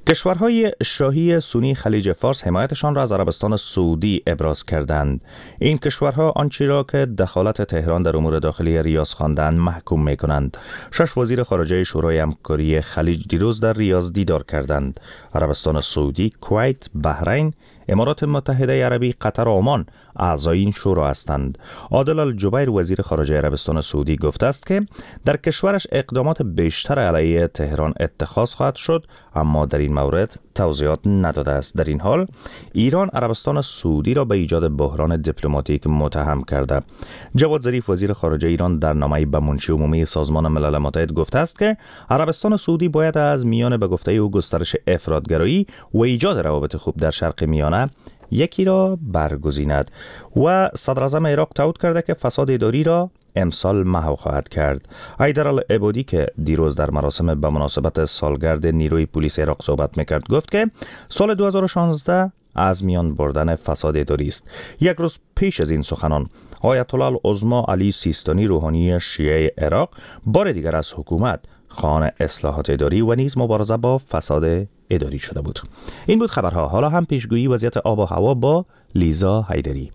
کشورهای شاهی سونی خلیج فارس حمایتشان را از عربستان سعودی ابراز کردند. این کشورها آنچه را که دخالت تهران در امور داخلی ریاض خواندند محکوم می‌کنند. 6 وزیر خارجه شورای همکاری خلیج دیروز در ریاض دیدار کردند. عربستان سعودی، کویت، بحرین، امارات متحده عربی، قطر و عمان اعضای این شورا هستند. عادل الجبیر وزیر خارجه عربستان سعودی گفته است که در کشورش اقدامات بیشتر علیه تهران اتخاذ خواهد شد، اما در این مورد توضیحات نداده است. در این حال ایران عربستان سعودی را به ایجاد بحران دیپلماتیک متهم کرده. جواد ظریف وزیر خارجه ایران در نامه‌ای به منشی عمومی سازمان ملل متحد گفته است که عربستان سعودی باید از میان به گفته او گسترش افراطگرایی و ایجاد روابط خوب در شرق میانه یکی را برگزیند. و صدر اعظم عراق تعهد کرده که فساد اداری را امسال محو خواهد کرد. حیدر العبادی که دیروز در مراسم به مناسبت سالگرد نیروی پلیس عراق صحبت میکرد گفت که سال 2016 از میان بردن فساد اداری است. یک روز پیش از این سخنان آیت الله العظما علی سیستانی روحانی شیعه عراق بار دیگر از حکومت خواهان اصلاحات اداری و نیز مبارزه با فساد اداری شده بود. این بود خبرها. حالا هم پیشگویی وضعیت آب و هوا با لیزا حیدری.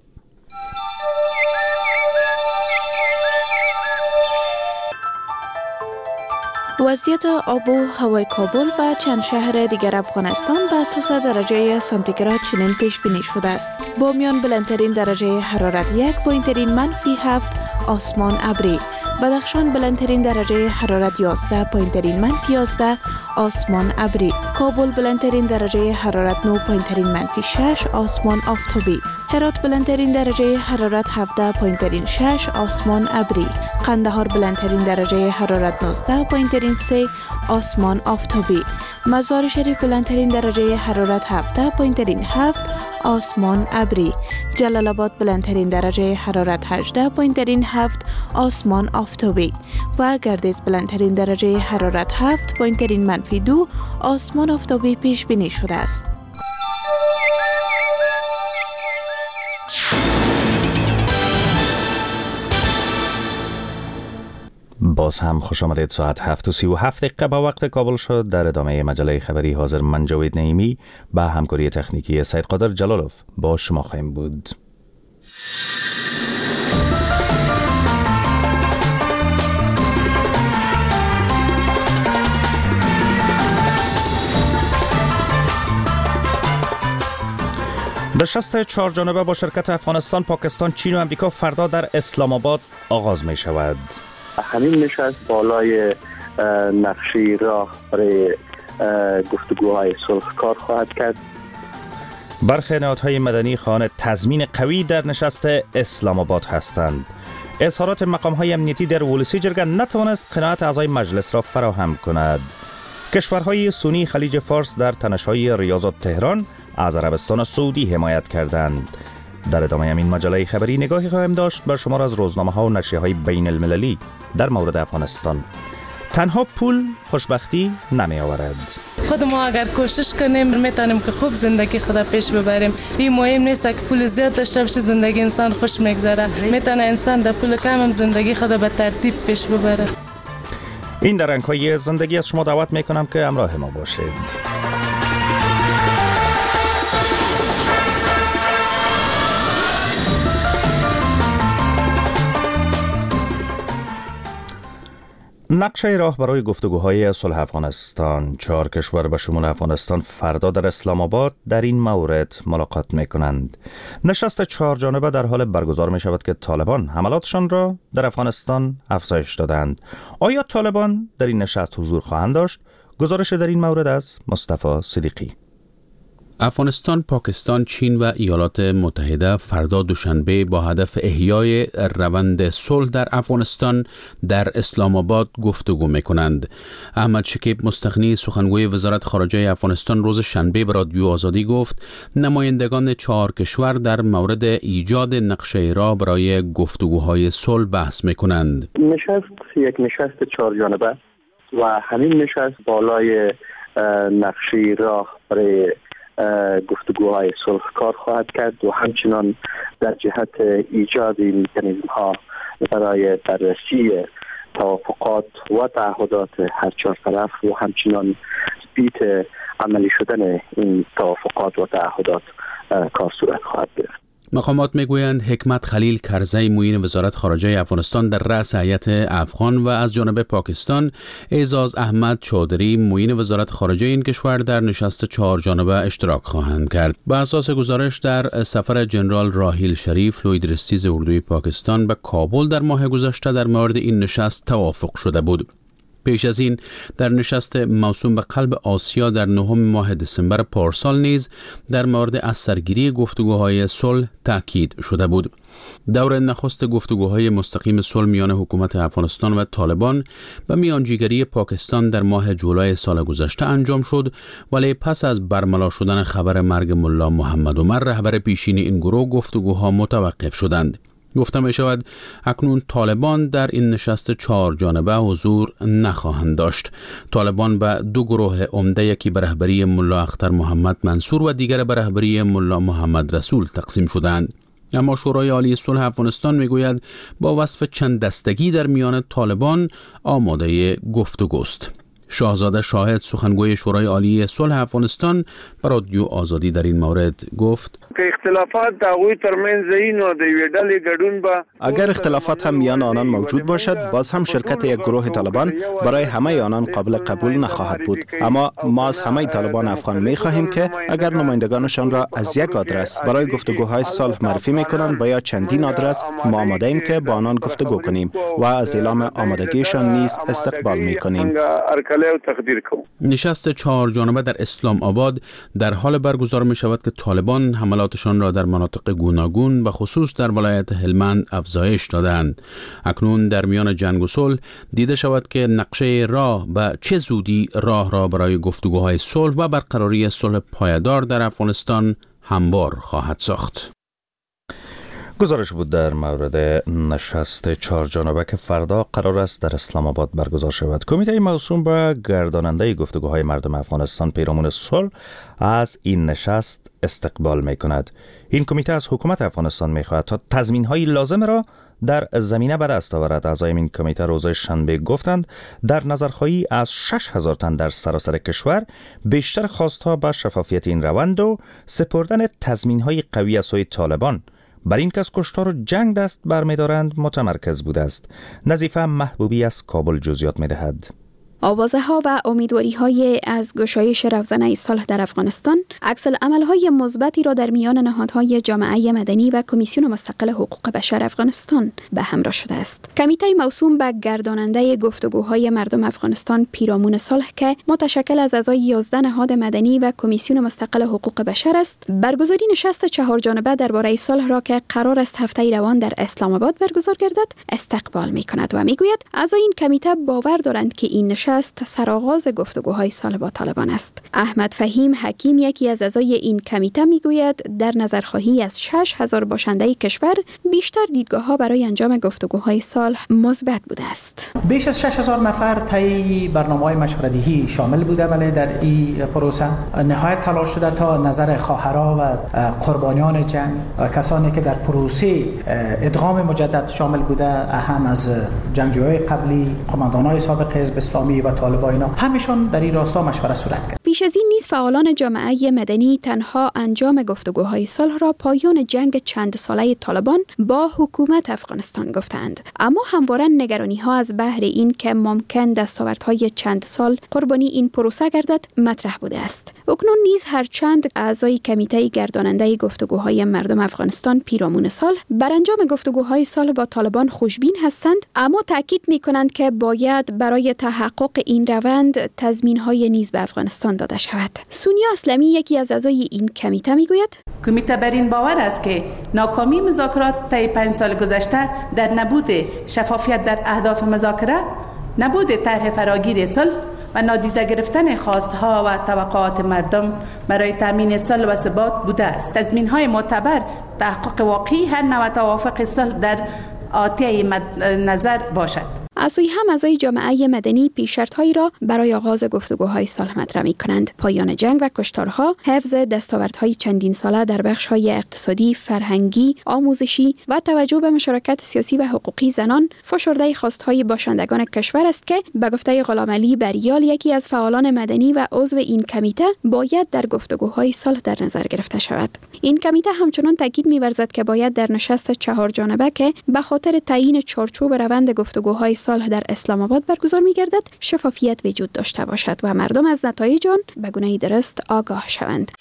وضعیت آب و هوای کابل و چند شهر دیگر افغانستان به اساس درجه سانتیگراد چنین پیش بینی شده است. با میان بلندترین درجه حرارت 1، پایینترین -7، آسمان ابری. بدخشان بلندترین درجه حرارت 11، پایینترین -11، آسمان ابری. کابل بلندترین درجه حرارت 9، پایینترین -6، آسمان آفتابی. هرات بلندترین درجه حرارت 17، پایینترین 6، آسمان ابری. قندهار بلندترین درجه حرارت 19، پایینترین 3، آسمان آفتابی. مزار شریف بلندترین درجه حرارت 17، پایینترین 7، آسمان ابری. جلال آباد بلندترین درجه حرارت 18، پایینترین 7، آسمان آفتابی. و گردیز بلندترین درجه حرارت 7، پایینترین -2، آسمان آفتابی پیش بینی شده است. باز هم خوش آمدید. ساعت 7:37 به وقت کابل شد. در ادامه مجله خبری حاضر من جاوید نعیمی با همکاری تکنیکی سید قادر جلالوف با شما خواهیم بود. نشست 4 جانبه با شرکت افغانستان، پاکستان، چین و امریکا فردا در اسلام آباد آغاز می شود. همین نشست بالای نقشه راه برای گفتگوهای صلح کار خواهد کرد. برخی نهادهای مدنی خواهان تضمین قوی در نشست اسلام آباد هستند. اظهارات مقام‌های امنیتی در ولسی جرگه نتوانست قناعت اعضای مجلس را فراهم کند. کشورهای سونی خلیج فارس در تنش‌های ریاض و تهران از عربستان سعودی حمایت کردند. در ادامه این مجله خبری نگاهی خواهیم داشت بر شمار از روزنامه‌ها و نشریه‌های بین المللی در مورد افغانستان. تنها پول خوشبختی نمی آورد. خود ما اگر کوشش کنیم میتونیم که خوب زندگی خود پیش ببریم. این مهم نیست که پول زیاد داشته باشه زندگی انسان خوش میگذره. میتونه انسان در پول کم هم زندگی خود به ترتیب پیش ببره. این در رنگ‌های زندگی از شما دعوت میکنم که همراه ما باشید. نقشه راه برای گفتگوهای صلح افغانستان. 4 کشور به شمول افغانستان فردا در اسلام آباد در این مورد ملاقات می کنند. نشست 4 جانبه در حال برگزار می شود که طالبان حملاتشان را در افغانستان افزایش دادند. آیا طالبان در این نشست حضور خواهند داشت؟ گزارش در این مورد از مصطفی صدیقی. افغانستان، پاکستان، چین و ایالات متحده فردا دوشنبه با هدف احیای روند صلح در افغانستان در اسلام آباد گفتگو می‌کنند. احمد شکیب مستغنی سخنگوی وزارت خارجه افغانستان روز شنبه به رادیو آزادی گفت نمایندگان 4 کشور در مورد ایجاد نقشه راه برای گفتگوهای صلح بحث می‌کنند. نشست یک نشست 4 جانبه و همین نشست بالای نقشه راه برای گفتگوهای صلح کار خواهد کرد و همچنان در جهت ایجاد مکانیزم ها برای بررسی توافقات و تعهدات هر 4 طرف و همچنان تثبیت عملی شدن این توافقات و تعهدات کار صورت خواهد گرفت. مقامات میگویند حکمت خلیل کرزی معین وزارت خارجه افغانستان در رأس هیئت افغان و از جانب پاکستان اعزاز احمد چودری معین وزارت خارجه این کشور در نشست 4 جانبه اشتراک خواهند کرد. با اساس گزارش در سفر جنرال راحیل شریف لوید رستیز اردوی پاکستان به کابل در ماه گذشته در مورد این نشست توافق شده بود. پیش از این در نشست موسوم به قلب آسیا در 9 ماه دسامبر پارسال نیز در مورد از سرگیری گفتگوهای صلح تاکید شده بود. دور نخست گفتگوهای مستقیم صلح میان حکومت افغانستان و طالبان به میانجیگری پاکستان در ماه جولای سال گذشته انجام شد، ولی پس از برملا شدن خبر مرگ ملا محمد عمر رهبر پیشین این گروه گفتگوها متوقف شدند. گفته می شود اکنون طالبان در این نشست 4 جانبه حضور نخواهند داشت. طالبان به 2 گروه عمده، یکی به رهبری ملا اختر محمد منصور و دیگر به رهبری ملا محمد رسول تقسیم شدند. اما شورای عالی صلح افغانستان میگوید با وصف چند دستگی در میان طالبان آماده گفتگوست. شاهزاده شاهد سخنگوی شورای عالی صلح افغانستان به رادیو آزادی در این مورد گفت که اختلافات داوی ترمنځ این و د ویډلې ګډون به اگر اختلافات هم میان آنان موجود باشد، باز هم شرکت یک گروه طالبان برای همه آنان قابل قبول نخواهد بود. اما ما از همه طالبان افغان می خواهیم که اگر نمایندگانشان را از یک آدرس برای گفتگوهای صلح معرفی میکنند و یا چندین آدرس، ما آماده ایم که با آنان گفتگو کنیم و از اعلام آمادگیشان نیز استقبال میکنیم. نشست 4 جانبه در اسلام آباد در حال برگزار می شود که طالبان حملاتشان را در مناطق گوناگون و خصوص در ولایت هلمند افزایش دادند. اکنون در میان جنگ و صلح دیده شود که نقشه راه به چه زودی راه را برای گفتگوهای صلح و برقراری صلح پایدار در افغانستان هموار خواهد ساخت. گزارش بود در مورد نشست 4 جانبه که فردا قرار است در اسلام آباد برگزار شود. کمیته موسوم به گرداننده گفتگوهای مردم افغانستان پیرامون صلح از این نشست استقبال می کند. این کمیته از حکومت افغانستان می خواهد تا تضمین‌های لازم را در زمینه به دست آورد. اعضای این کمیته روز شنبه گفتند در نظرخواهی از 6000 تن در سراسر کشور بیشتر خواستها به شفافیت این روند و سپردن تضمین‌های قوی از سوی طالبان بر این که از کشتار و جنگ دست برمی‌دارند متمرکز بوده است. نظیفه محبوبی از کابل جزئیات می‌دهد. آوازه ها و امیدواری های از گشایش روزنه صلح در افغانستان عکس العمل های مثبتی را در میان نهادهای جامعه مدنی و کمیسیون مستقل حقوق بشر افغانستان به همراه شده است. کمیته موسوم به گرداننده گفتگوهای مردم افغانستان پیرامون صلح که متشکل از اعضای 11 نهاد مدنی و کمیسیون مستقل حقوق بشر است، برگزاری نشست 4 جانبه درباره صلح را که قرار است هفته روان در اسلام آباد برگزار گردد استقبال می‌کند و می‌گوید اعضای این کمیته باور دارند که این نشست سرآغاز گفتگوهای صلح با طالبان است. احمد فهیم حکیم یکی از اعضای این کمیته میگوید در نظرخواهی از 6000 باشنده کشور بیشتر دیدگاه‌ها برای انجام گفتگوهای صلح مثبت بوده است. بیش از 6000 نفر طی برنامه‌های مشورت‌دهی شامل بوده، ولی در این پروسه نهایت تلاش شده تا نظر خواهرها و قربانیان جنگ و کسانی که در پروسه ادغام مجدد شامل بوده، هم از جنگجویان قبلی، قماندان‌های سابق حزب اسلامی و طالبان، همشون در این راستا مشورت صورت گرفت. پیش از این نیز فعالان جامعه مدنی تنها انجام گفتگوهای صلح را پایان جنگ چند ساله طالبان با حکومت افغانستان گفتند، اما همواره نگرانی‌ها از بحر این که ممکن دستاوردهای چند سال قربانی این پروسه گردد مطرح بوده است. اکنون نیز هرچند اعضای کمیته گرداننده گفتگوهای مردم افغانستان پیرامون صلح بر انجام گفتگوهای صلح با طالبان خوشبین هستند، اما تاکید می‌کنند که باید برای تحقق این روند تضمین‌های نیز به افغانستان داده شود. سونیا اسلامی یکی از اعضای این کمیته میگوید کمیته بر این باور است که ناکامی مذاکرات طی 5 سال گذشته در نبود شفافیت در اهداف مذاکره، نبود طرح فراگیر صلح و نادیده گرفتن خواستها و توقعات مردم برای تامین صلح و ثبات بوده است. تضمین‌های معتبر تحقق واقعی هر نوع توافق صلح در آتیه نظر باشد. از سوی هم اعضای جامعه مدنی پیش‌شرط‌هایی را برای آغاز گفتگوهای صلح مطرح می‌کنند: پایان جنگ و کشتارها، حفظ دستاوردهای چندین ساله در بخش‌های اقتصادی، فرهنگی، آموزشی و توجه به مشارکت سیاسی و حقوقی زنان، فشرده خواست‌های باشندگان کشور است که به گفته غلامعلی بریال، یکی از فعالان مدنی و عضو این کمیته، باید در گفتگوهای صلح در نظر گرفته شود. این کمیته همچنان تاکید می‌ورزد که باید در نشست 4 جانبه که به خاطر تعیین چارچوب روند گفتگوهای صلح در اسلام آباد برگزار می‌گردد، شفافیت وجود داشته باشد و مردم از نتایج آن به گونه درست آگاه شوند.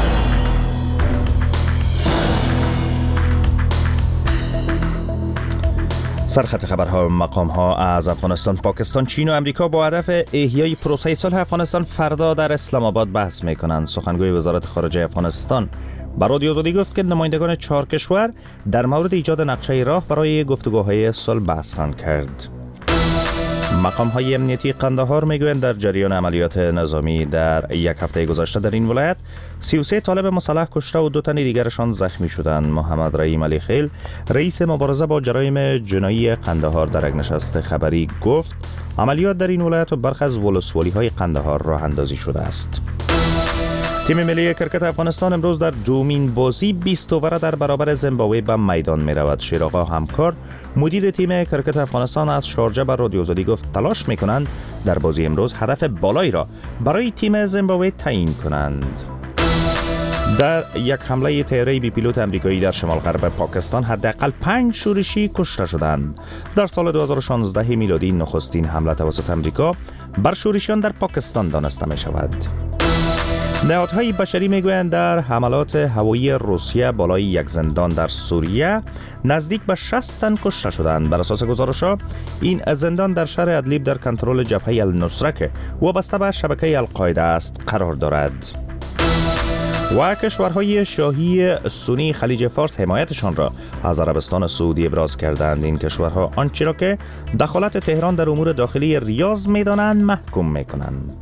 سرخط خبرها مقام ها از افغانستان، پاکستان، چین و امریکا با هدف احیای پروسه صلح افغانستان فردا در اسلام آباد بحث می‌کنند. سخنگوی وزارت خارجه افغانستان به رادیو آزادی گفت که نمایندگان 4 کشور در مورد ایجاد نقشه راه برای گفتگوهای صلح بحث خواهند کرد. مقام های امنیتی قندهار میگویند در جریان عملیات نظامی در یک هفته گذشته در این ولایت 33 طالب مسلح کشته و 2 تن دیگرشان زخمی شدند. محمد رحیم علی خیل، رئیس مبارزه با جرایم جنایی قندهار، در یک نشست خبری گفت عملیات در این ولایت و برخی از ولسوالی های قندهار راه اندازی شده است. تیم ملی کرکت افغانستان امروز در دومین بازی 20 اووره در برابر زیمبابوه به میدان می رود. شیراقا همکار، مدیر تیم کرکت افغانستان، از شارجه بر رادیو آزادی گفت تلاش می کنند در بازی امروز هدف بالایی را برای تیم زیمبابوه تعیین کنند. در یک حمله طیاره بی پیلوت آمریکایی در شمال غرب پاکستان حداقل 5 شورشی کشته شدند. در سال 2016 میلادی نخستین حمله توسط آمریکا بر شورشیان در پاکستان دانسته می شود. نهادهای بشری میگویند در حملات هوایی روسیه بالای یک زندان در سوریه نزدیک به 60 تن کشته شدند. بر اساس گزارش‌ها این زندان در شهر ادلیب در کنترل جبهه النصره که وابسته به شبکه القاعده است قرار دارد. و کشورهای شاهی سنی خلیج فارس حمایتشان را از عربستان سعودی ابراز کردند. این کشورها آنچه را که دخالت تهران در امور داخلی ریاض می‌دانند محکوم می‌کنند.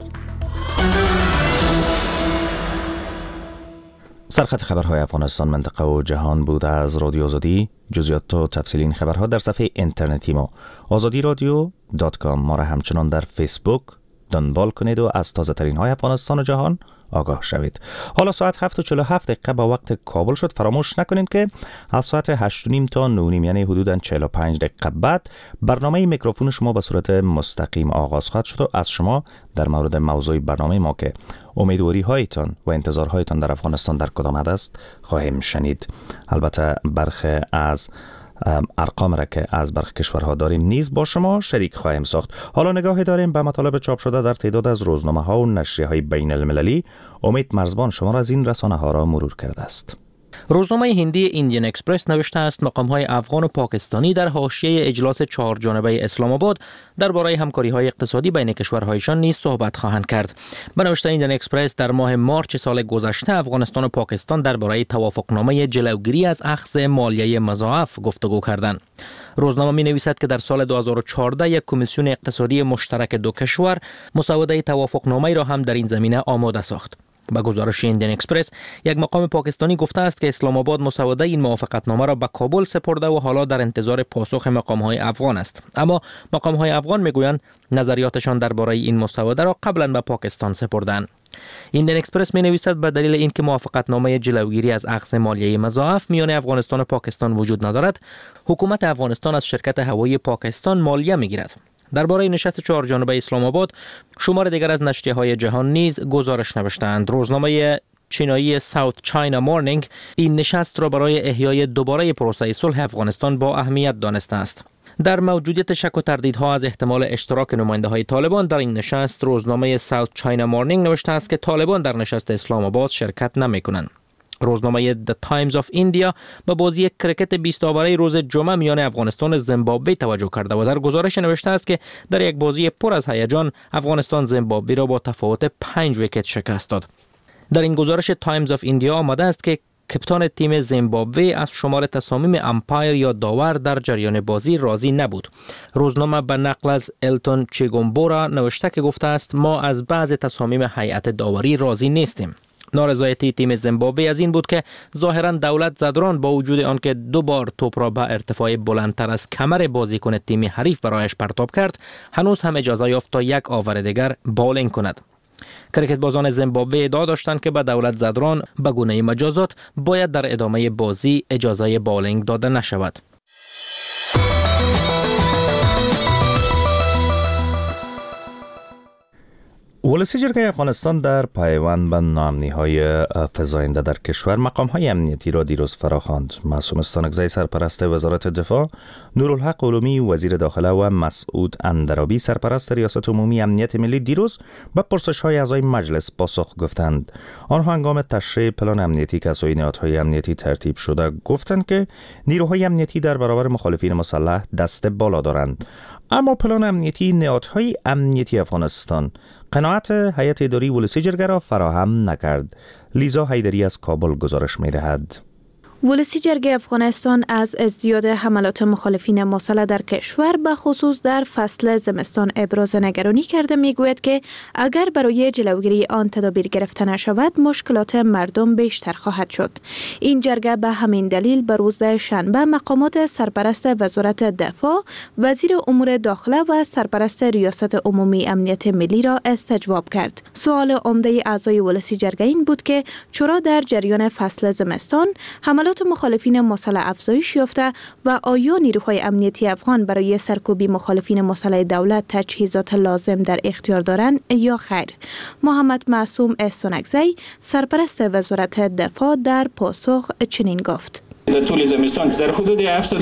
سرخط خبرهای افغانستان، منطقه و جهان بود از رادیو آزادی. جزئیات و تفصیل این خبرها در صفحه اینترنتی ما azadiradio.com. ما را همچنان در فیسبوک دنبال کنید و از تازه ترین های افغانستان و جهان آگاه شوید. حالا ساعت 7:47 دقیقه با وقت کابل شد. فراموش نکنید که از ساعت 8:30 تا 9:30 یعنی حدوداً 45 دقیقه بعد برنامه میکروفون شما به صورت مستقیم آغاز خواهد شد و از شما در مورد موضوع برنامه ما که امیدواری هایتان و انتظارهایتان در افغانستان در کدام حد است خواهیم شنید. البته برخی از ارقام را که از برخی کشورها داریم نیز با شما شریک خواهیم ساخت. حالا نگاهی داریم به مطالب چاپ شده در تعداد از روزنامه ها و نشریه های بین المللی. امید مرزبان شما را از این رسانه ها را مرور کرده است. روزنامه هندی ایندین اکسپرس نوشته است مقام‌های افغان و پاکستانی در حاشیه اجلاس 4 جانبه اسلام آباد درباره همکاری‌های اقتصادی بین کشورهایشان نیز صحبت خواهند کرد. به نوشته ایندین اکسپرس در ماه مارچ سال گذشته افغانستان و پاکستان درباره توافقنامه جلوگیری از اخذ مالیه مضاعف گفتگو کردند. روزنامه می‌نویسد که در سال 2014 یک کمیسیون اقتصادی مشترک دو کشور مسوده توافقنامه را هم در این زمینه آماده ساخت. با گزارش ایندین اکسپرس، یک مقام پاکستانی گفته است که اسلام آباد مسوده این موافقتنامه را به کابل سپرده و حالا در انتظار پاسخ مقام‌های افغان است. اما مقام‌های افغان میگویند نظریاتشان درباره این مسوده را قبلا به پاکستان سپردند. ایندین اکسپرس می‌نویسد به دلیل اینکه موافقتنامه جلوگیری از اخذ مالیه مضاعف میان افغانستان و پاکستان وجود ندارد، حکومت افغانستان از شرکت هوایی پاکستان مالیه میگیرد. درباره نشست 4 جانبه اسلام آباد شمار دیگر از نشریه‌های جهان نیز گزارش نوشتند. روزنامه چینایی ساوت چاینا مورنینگ این نشست را برای احیای دوباره پروسه صلح افغانستان با اهمیت دانسته است. در موجودیت شک و تردیدها از احتمال اشتراک نماینده‌های طالبان در این نشست، روزنامه ساوت چاینا مورنینگ نوشته است که طالبان در نشست اسلام آباد شرکت نمی‌کنند. روزنامه The Times of India به بازی کرکت 20 اوره روز جمعه میان افغانستان و زیمبابوه توجه کرده و در گزارش نوشته است که در یک بازی پر از هیجان افغانستان زیمبابوه را با تفاوت 5 ویکت شکست داد. در این گزارش Times of India آمده است که کپتان تیم زیمبابوه از شمار تصامیم امپایر یا داور در جریان بازی راضی نبود. روزنامه به نقل از التون چیگومبورا نوشته که گفته است ما از بعض تصامیم هیئت داوری راضی نیستیم. نارضایتی تیم زیمبابوه از این بود که ظاهراً دولت زدران با وجود آنکه 2 بار توپ را به ارتفاع بلندتر از کمر بازیکن تیم حریف برایش پرتاب کرد، هنوز هم اجازه یافت تا یک آور دیگر بالینگ کند. کریکت بازان زیمبابوه ادعا داشتند که به دولت زدران به گونه مجازات باید در ادامه بازی اجازه بالینگ داده نشود. ولسی جرگه افغانستان در پیوند به ناامنی‌های فزاینده در کشور مقام‌های امنیتی را دیروز فراخواند. معصوم استانکزی سرپرست وزارت دفاع، نورالحق علومی وزیر داخله و مسعود اندرابی سرپرست ریاست عمومی امنیت ملی دیروز به پرسش‌های اعضای مجلس پاسخ گفتند. آنها هنگام تشریح پلان امنیتی که از نهادهای امنیتی ترتیب شده گفتند که نیروهای امنیتی در برابر مخالفین مسلح دست بالا دارند. اما پلان امنیتی نهادهای امنیتی افغانستان قناعت هیئت اداری ولسی جرگه را فراهم نکرد. لیزا حیدری از کابل گزارش می‌دهد. ولسی جرگه افغانستان از ازدیاد حملات مخالفین مسلح در کشور به خصوص در فصل زمستان ابراز نگرانی کرده میگوید که اگر برای جلوگیری آن تدابیر گرفته نشود مشکلات مردم بیشتر خواهد شد. این جرگه به همین دلیل به روز شنبه مقامات سرپرست وزارت دفاع، وزیر امور داخله و سرپرست ریاست عمومی امنیت ملی را استجواب کرد. سوال عمده اعضای ولسی جرگه این بود که چرا در جریان فصل زمستان حملات مخالفین مسلح افزایش یافته و آیا نیروهای امنیتی افغان برای سرکوبی مخالفین مسلح دولت تجهیزات لازم در اختیار دارند یا خیر؟ محمد معصوم استانکزی سرپرست وزارت دفاع در پاسخ چنین گفت: در طول زمستان در حدود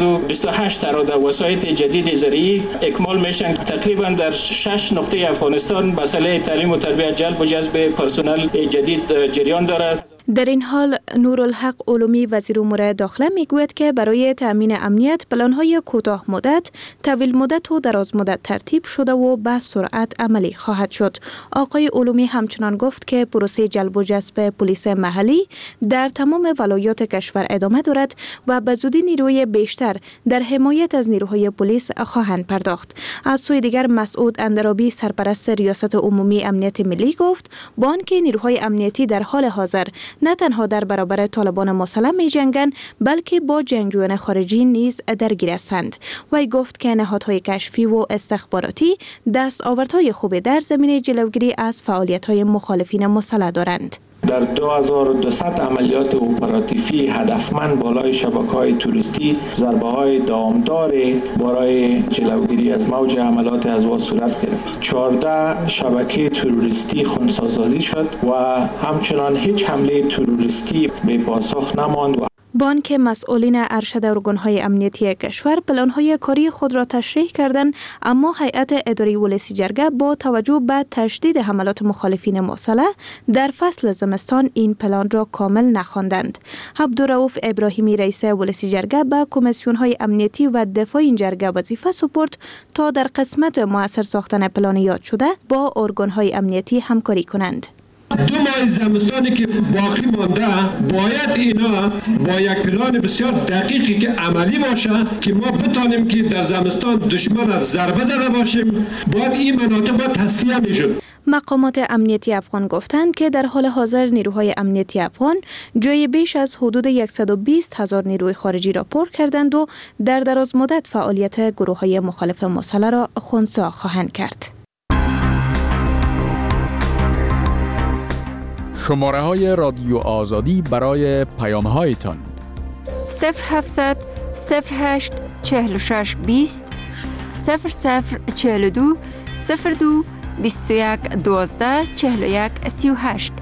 728 تراده وسایط جدید زرعی اکمال میشن. تقریبا در 6 نقطه افغانستان مسئله تعلیم و تربیت جلب و جذب پرسنل جدید جریان دارد. در این حال نورالحق علومی وزیر امور داخله میگوید که برای تامین امنیت پلان‌های کوتاه مدت، طویل مدت و دراز مدت ترتیب شده و به سرعت عملی خواهد شد. آقای علومی همچنان گفت که پروسه جلب و جذب پلیس محلی در تمام ولایات کشور ادامه دارد و به زودی نیروی بیشتر در حمایت از نیروهای پلیس خواهند پرداخت. از سوی دیگر مسعود اندرابی سرپرست ریاست عمومی امنیت ملی گفت با آنکه نیروهای امنیتی در حال حاضر نه تنها در برابر طالبان مسلح می جنگند بلکه با جنگجویان خارجی نیز درگیر هستند. وی گفت که نهادهای کشفی و استخباراتی دستاوردهای خوبی در زمینه جلوگیری از فعالیت‌های مخالفین مسلح دارند. در 2200 عملیات اپراتیفی هدفمند بالای شبکه‌های توریستی ضربه‌های دامدار برای جلوگیری از موج حملات ازوا صورت گرفت. 14 شبکه تروریستی خنثی‌سازی شد و همچنان هیچ حمله تروریستی به پاسخ نماند. بانک مسئولین ارشد ارگان‌های امنیتی کشور پلان‌های کاری خود را تشریح کردند، اما هیئت اداری ولسی جرگه با توجه به تشدید حملات مخالفین مسلح در فصل زمستان این پلان را کامل نخواندند. عبدالرؤوف ابراهیمی رئیس ولسی جرگه به کمیسیون‌های امنیتی و دفاع این جرگه وظیفه سپرد تا در قسمت مؤثر ساختن پلان یاد شده با ارگان‌های امنیتی همکاری کنند. 2 ماه زمستانی که باقی مانده باید اینا با یک پلان بسیار دقیقی که عملی باشه که ما بتانیم که در زمستان دشمن از ضربه زده باشیم. باید این مناطق باید تصفیه میشد. مقامات امنیتی افغان گفتند که در حال حاضر نیروهای امنیتی افغان جای بیش از حدود 120,000 نیروی خارجی را پر کردند و در دراز مدت فعالیت گروه‌های مخالف مسلح را خنثی خواهند کرد. شماره های رادیو آزادی برای پیام هایتان 0700 08 46 20 0042 02 21 12 41 38.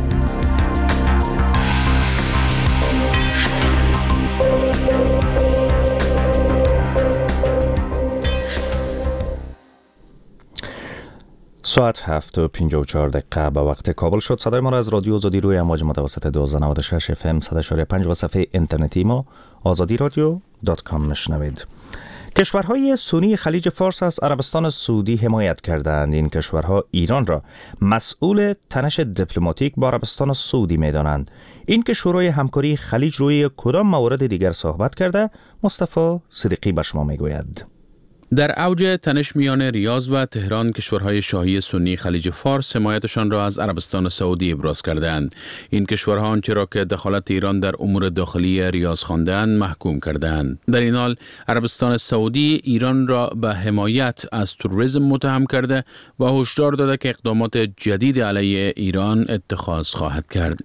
ساعت 7:54 به وقت کابل شد. صدای ما را از رادیو آزادی روی امواج متوسط 1296 FM 100.5 و صفحه اینترنتی ما azadiradio.com میشنوید. کشورهای سنی خلیج فارس از عربستان سعودی حمایت کردند. این کشورها ایران را مسئول تنش دیپلماتیک با عربستان سعودی می‌دانند. این که شورای همکاری خلیج روی کدام موارد دیگر صحبت کرده؟ مصطفی صدیقی به شما میگوید. در اوج تنش میان ریاض و تهران، کشورهای شاهی سنی خلیج فارس حمایتشان را از عربستان سعودی ابراز کردند. این کشورها آنچه را که دخالت ایران در امور داخلی ریاض خواندند محکوم کردند. در این حال عربستان سعودی ایران را به حمایت از تروریسم متهم کرده و هشدار داده که اقدامات جدید علیه ایران اتخاذ خواهد کرد.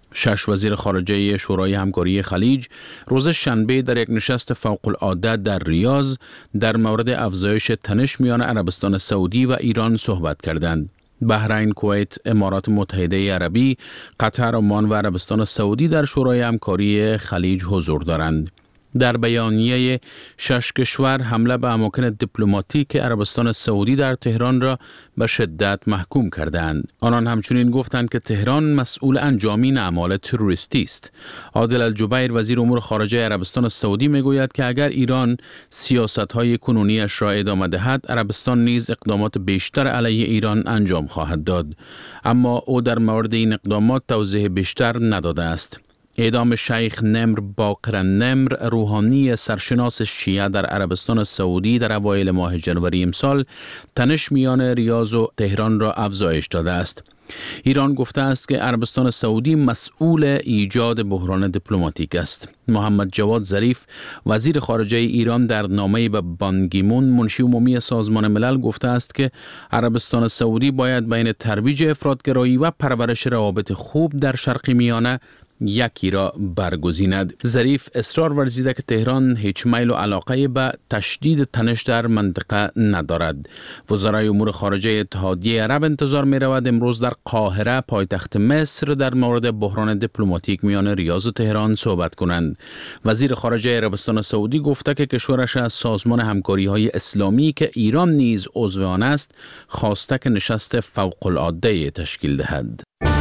6 وزیر خارجه شورای همکاری خلیج روز شنبه در یک نشست فوق‌العاده در ریاض در مورد افزایش تنش میان عربستان سعودی و ایران صحبت کردند. بحرین، کویت، امارات متحده عربی، قطر، عمان و عربستان سعودی در شورای همکاری خلیج حضور دارند. در بیانیه 6 کشور حمله به اماکن دیپلماتیک عربستان سعودی در تهران را به شدت محکوم کردند. آنان همچنین گفتند که تهران مسئول انجامین اعمال تروریستی است. عادل الجبیر وزیر امور خارجه عربستان سعودی میگوید که اگر ایران سیاست‌های کنونیش را ادامه دهد، عربستان نیز اقدامات بیشتر علیه ایران انجام خواهد داد. اما او در مورد این اقدامات توضیح بیشتر نداده است. اعدام شیخ نمر باقر نمر، روحانی سرشناس شیعه در عربستان سعودی در اوایل ماه جنوری امسال، تنش میان ریاض و تهران را افزایش داده است. ایران گفته است که عربستان سعودی مسئول ایجاد بحران دیپلماتیک است. محمد جواد ظریف وزیر خارجه ایران در نامه‌ای به بان کی مون منشی عمومی سازمان ملل گفته است که عربستان سعودی باید بین ترویج افراطگرایی و پرورش روابط خوب در شرق میانه یکی را برگزیند. ظریف اصرار ورزیده که تهران هیچ میل و علاقه به تشدید تنش در منطقه ندارد. وزرای امور خارجه اتحادیه عرب انتظار می رود امروز در قاهره پایتخت مصر در مورد بحران دیپلماتیک میان ریاض و تهران صحبت کنند. وزیر خارجه عربستان سعودی گفته که کشورش از سازمان همکاری های اسلامی که ایران نیز عضو آن است خواسته که نشست فوق‌العاده تشکیل دهد.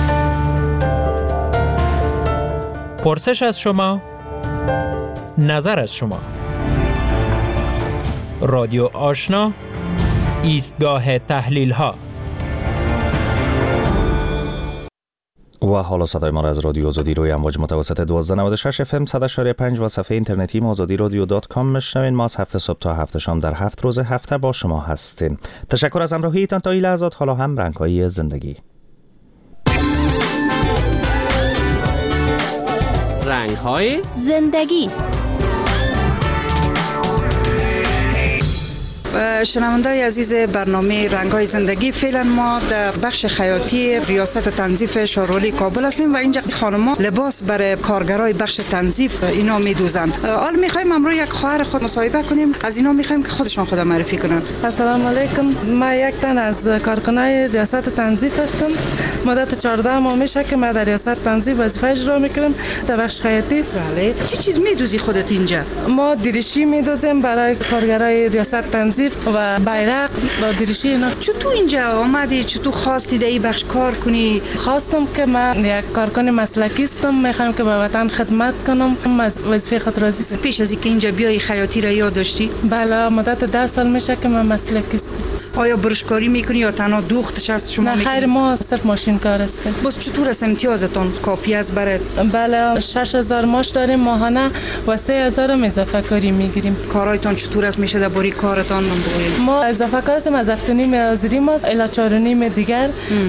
پرسش از شما، نظر از شما. رادیو آشنا، ایستگاه تحلیل ها. و حالا صدای ما را از رادیو آزادی روی امواج متوسط 1296 FM 100.5 و صفحه اینترنتی azadirodio.com میشنوین. ما از 7 صبح تا 7 شام در 7 روز هفته با شما هستیم. تشکر از همراهیتان تا این لحظات. حالا هم رنگ‌های زندگی. رنگ‌های زندگی. شنوندای عزیز برنامه رنگ‌های زندگی، فعلا ما در بخش خیاطی ریاست تنظیف شهرولی کابل هستیم و اینجا خانم‌ها لباس برای کارگرای بخش تنظیف اینا می‌دوزن. حالا می‌خوایم امروز یک خواهر خود مصاحبه کنیم، از اینا می‌خوایم که خودشون خود معرفی کنن. السلام علیکم، ما یک تن از کارکنای ریاست تنظیف هستم. مدت 14 ماه میشه که ما در ریاست تنظیف وظیفه اجرا می‌کنم در بخش خیاطی. بله. چی چیز می‌دوزی خودت اینجا؟ ما دریشی می‌دوزیم برای کارگرای ریاست تنظیف و بیرق و دریشی اینا. چطور اینجا آمدی؟ چطور خواستی در این بخش کار کنی؟ خواستم که من یک کارکن مسلکی هستم، میخوام که به وطن خدمت کنم، از وظیفه خود راضی هستم. پیش از اینکه اینجا بیای خیاطی را یاد داشتی؟ بله، مدت 10 سال میشه که من مسلکی هستم. آیا برشکاری میکنی یا تنها دوختش از شما میکنی؟ نه خیر، ما صرف ماشین کار هستیم. بس چطور است امتیازتون کافی است برات؟ بله، 6000 ماش داریم ماهانه و 3000 هم اضافه کاری میگیریم. کارایتون چطور است میشه در باری کارتان؟ ما اضافه کار هستیم، از 7:30 حاضری ماست الی 4:30 دیگر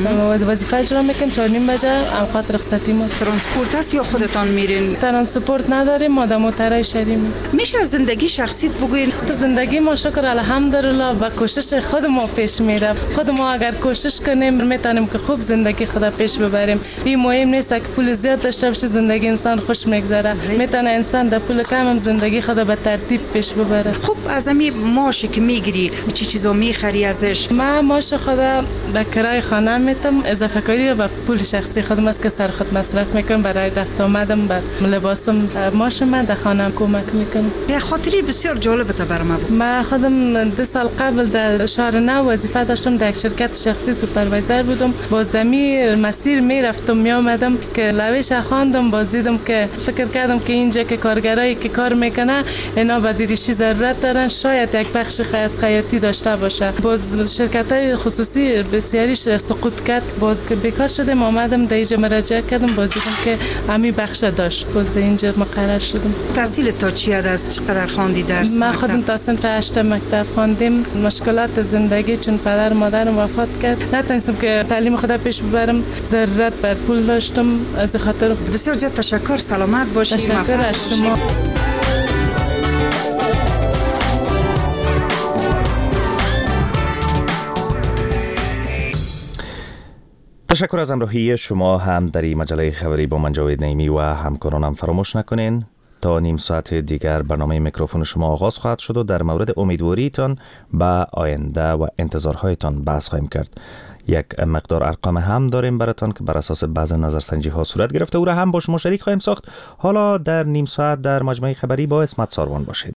وظیفه اجرا میکنیم. 4:30 بجه اوقات رخصتی ماست. ترانسپورت است یا خودتان میرین؟ ترانسپورت نداریم، ما در موترای شهری. میشه از زندگی شخصیت بگوین؟ زندگی ما شکر الحمدلله با کوشش خود ما پیش میره. خود ما اگر کوشش کنیم میتونیم که خوب زندگی خود پیش ببریم. این مهم نیست که پول زیاد داشته باشه زندگی انسان خوش میگذره. میتونه انسان در پول کم هم زندگی خود به ترتیب پیش ببره. خب از همین ماشی که میگیری چی چیزا میخری ازش؟ من ماش خودم به کرای خانه میتم، اضافه کاری و پول شخصی خودم است که سر خود مصرف میکنم برای رفت آمدم، بر لباسم ماش من در خانم کمک میکنم. یه خاطری بسیار جالبه برام بود. من خودم 2 سال قبل در شهر نو وظیفه داشتم، در یک شرکت شخصی سوپروایزر بودم. بازدمی مسیر میرفتم میآمدم که لویش خواندم، باز دیدم که فکر کردم که اینجا که کارگرایی که کار میکنه اینا به دریشی ضرورت دارن، شاید یک بخش از خیاطی داشته باشه. باز شرکت‌های خصوصی بسیاریش سقوط کرد، باز که بیکار شدم آمدم در اینجا مراجعه کردم، باز دیدم که همین بخش داشت، باز در اینجا مقرر شدم. تحصیل تا چی است؟ چقدر خواندی درس؟ من خودم تا صنف 8 مکتب خواندیم. مشکلات زندگی چون پدر و مادرم وفات کرد نتونستم که تعلیم خودم پیش ببرم، ضرورت بر پول داشتم، از خاطر. بسیار زیاد تشکر، سلامت باشید. تشکر از شما. تشکر از همراهی شما هم در این مجله خبری با من جاوید نعیمی و همکارانم. فراموش نکنین تا نیم ساعت دیگر برنامه میکروفون شما آغاز خواهد شد و در مورد امیدواریتان به آینده و انتظارهایتان بحث خواهیم کرد. یک مقدار ارقام هم داریم براتان که بر اساس بعض نظرسنجی ها صورت گرفته، او را هم با شما شریک خواهیم ساخت. حالا در نیم ساعت در مجموعه خبری با اسمت ساروان باشید.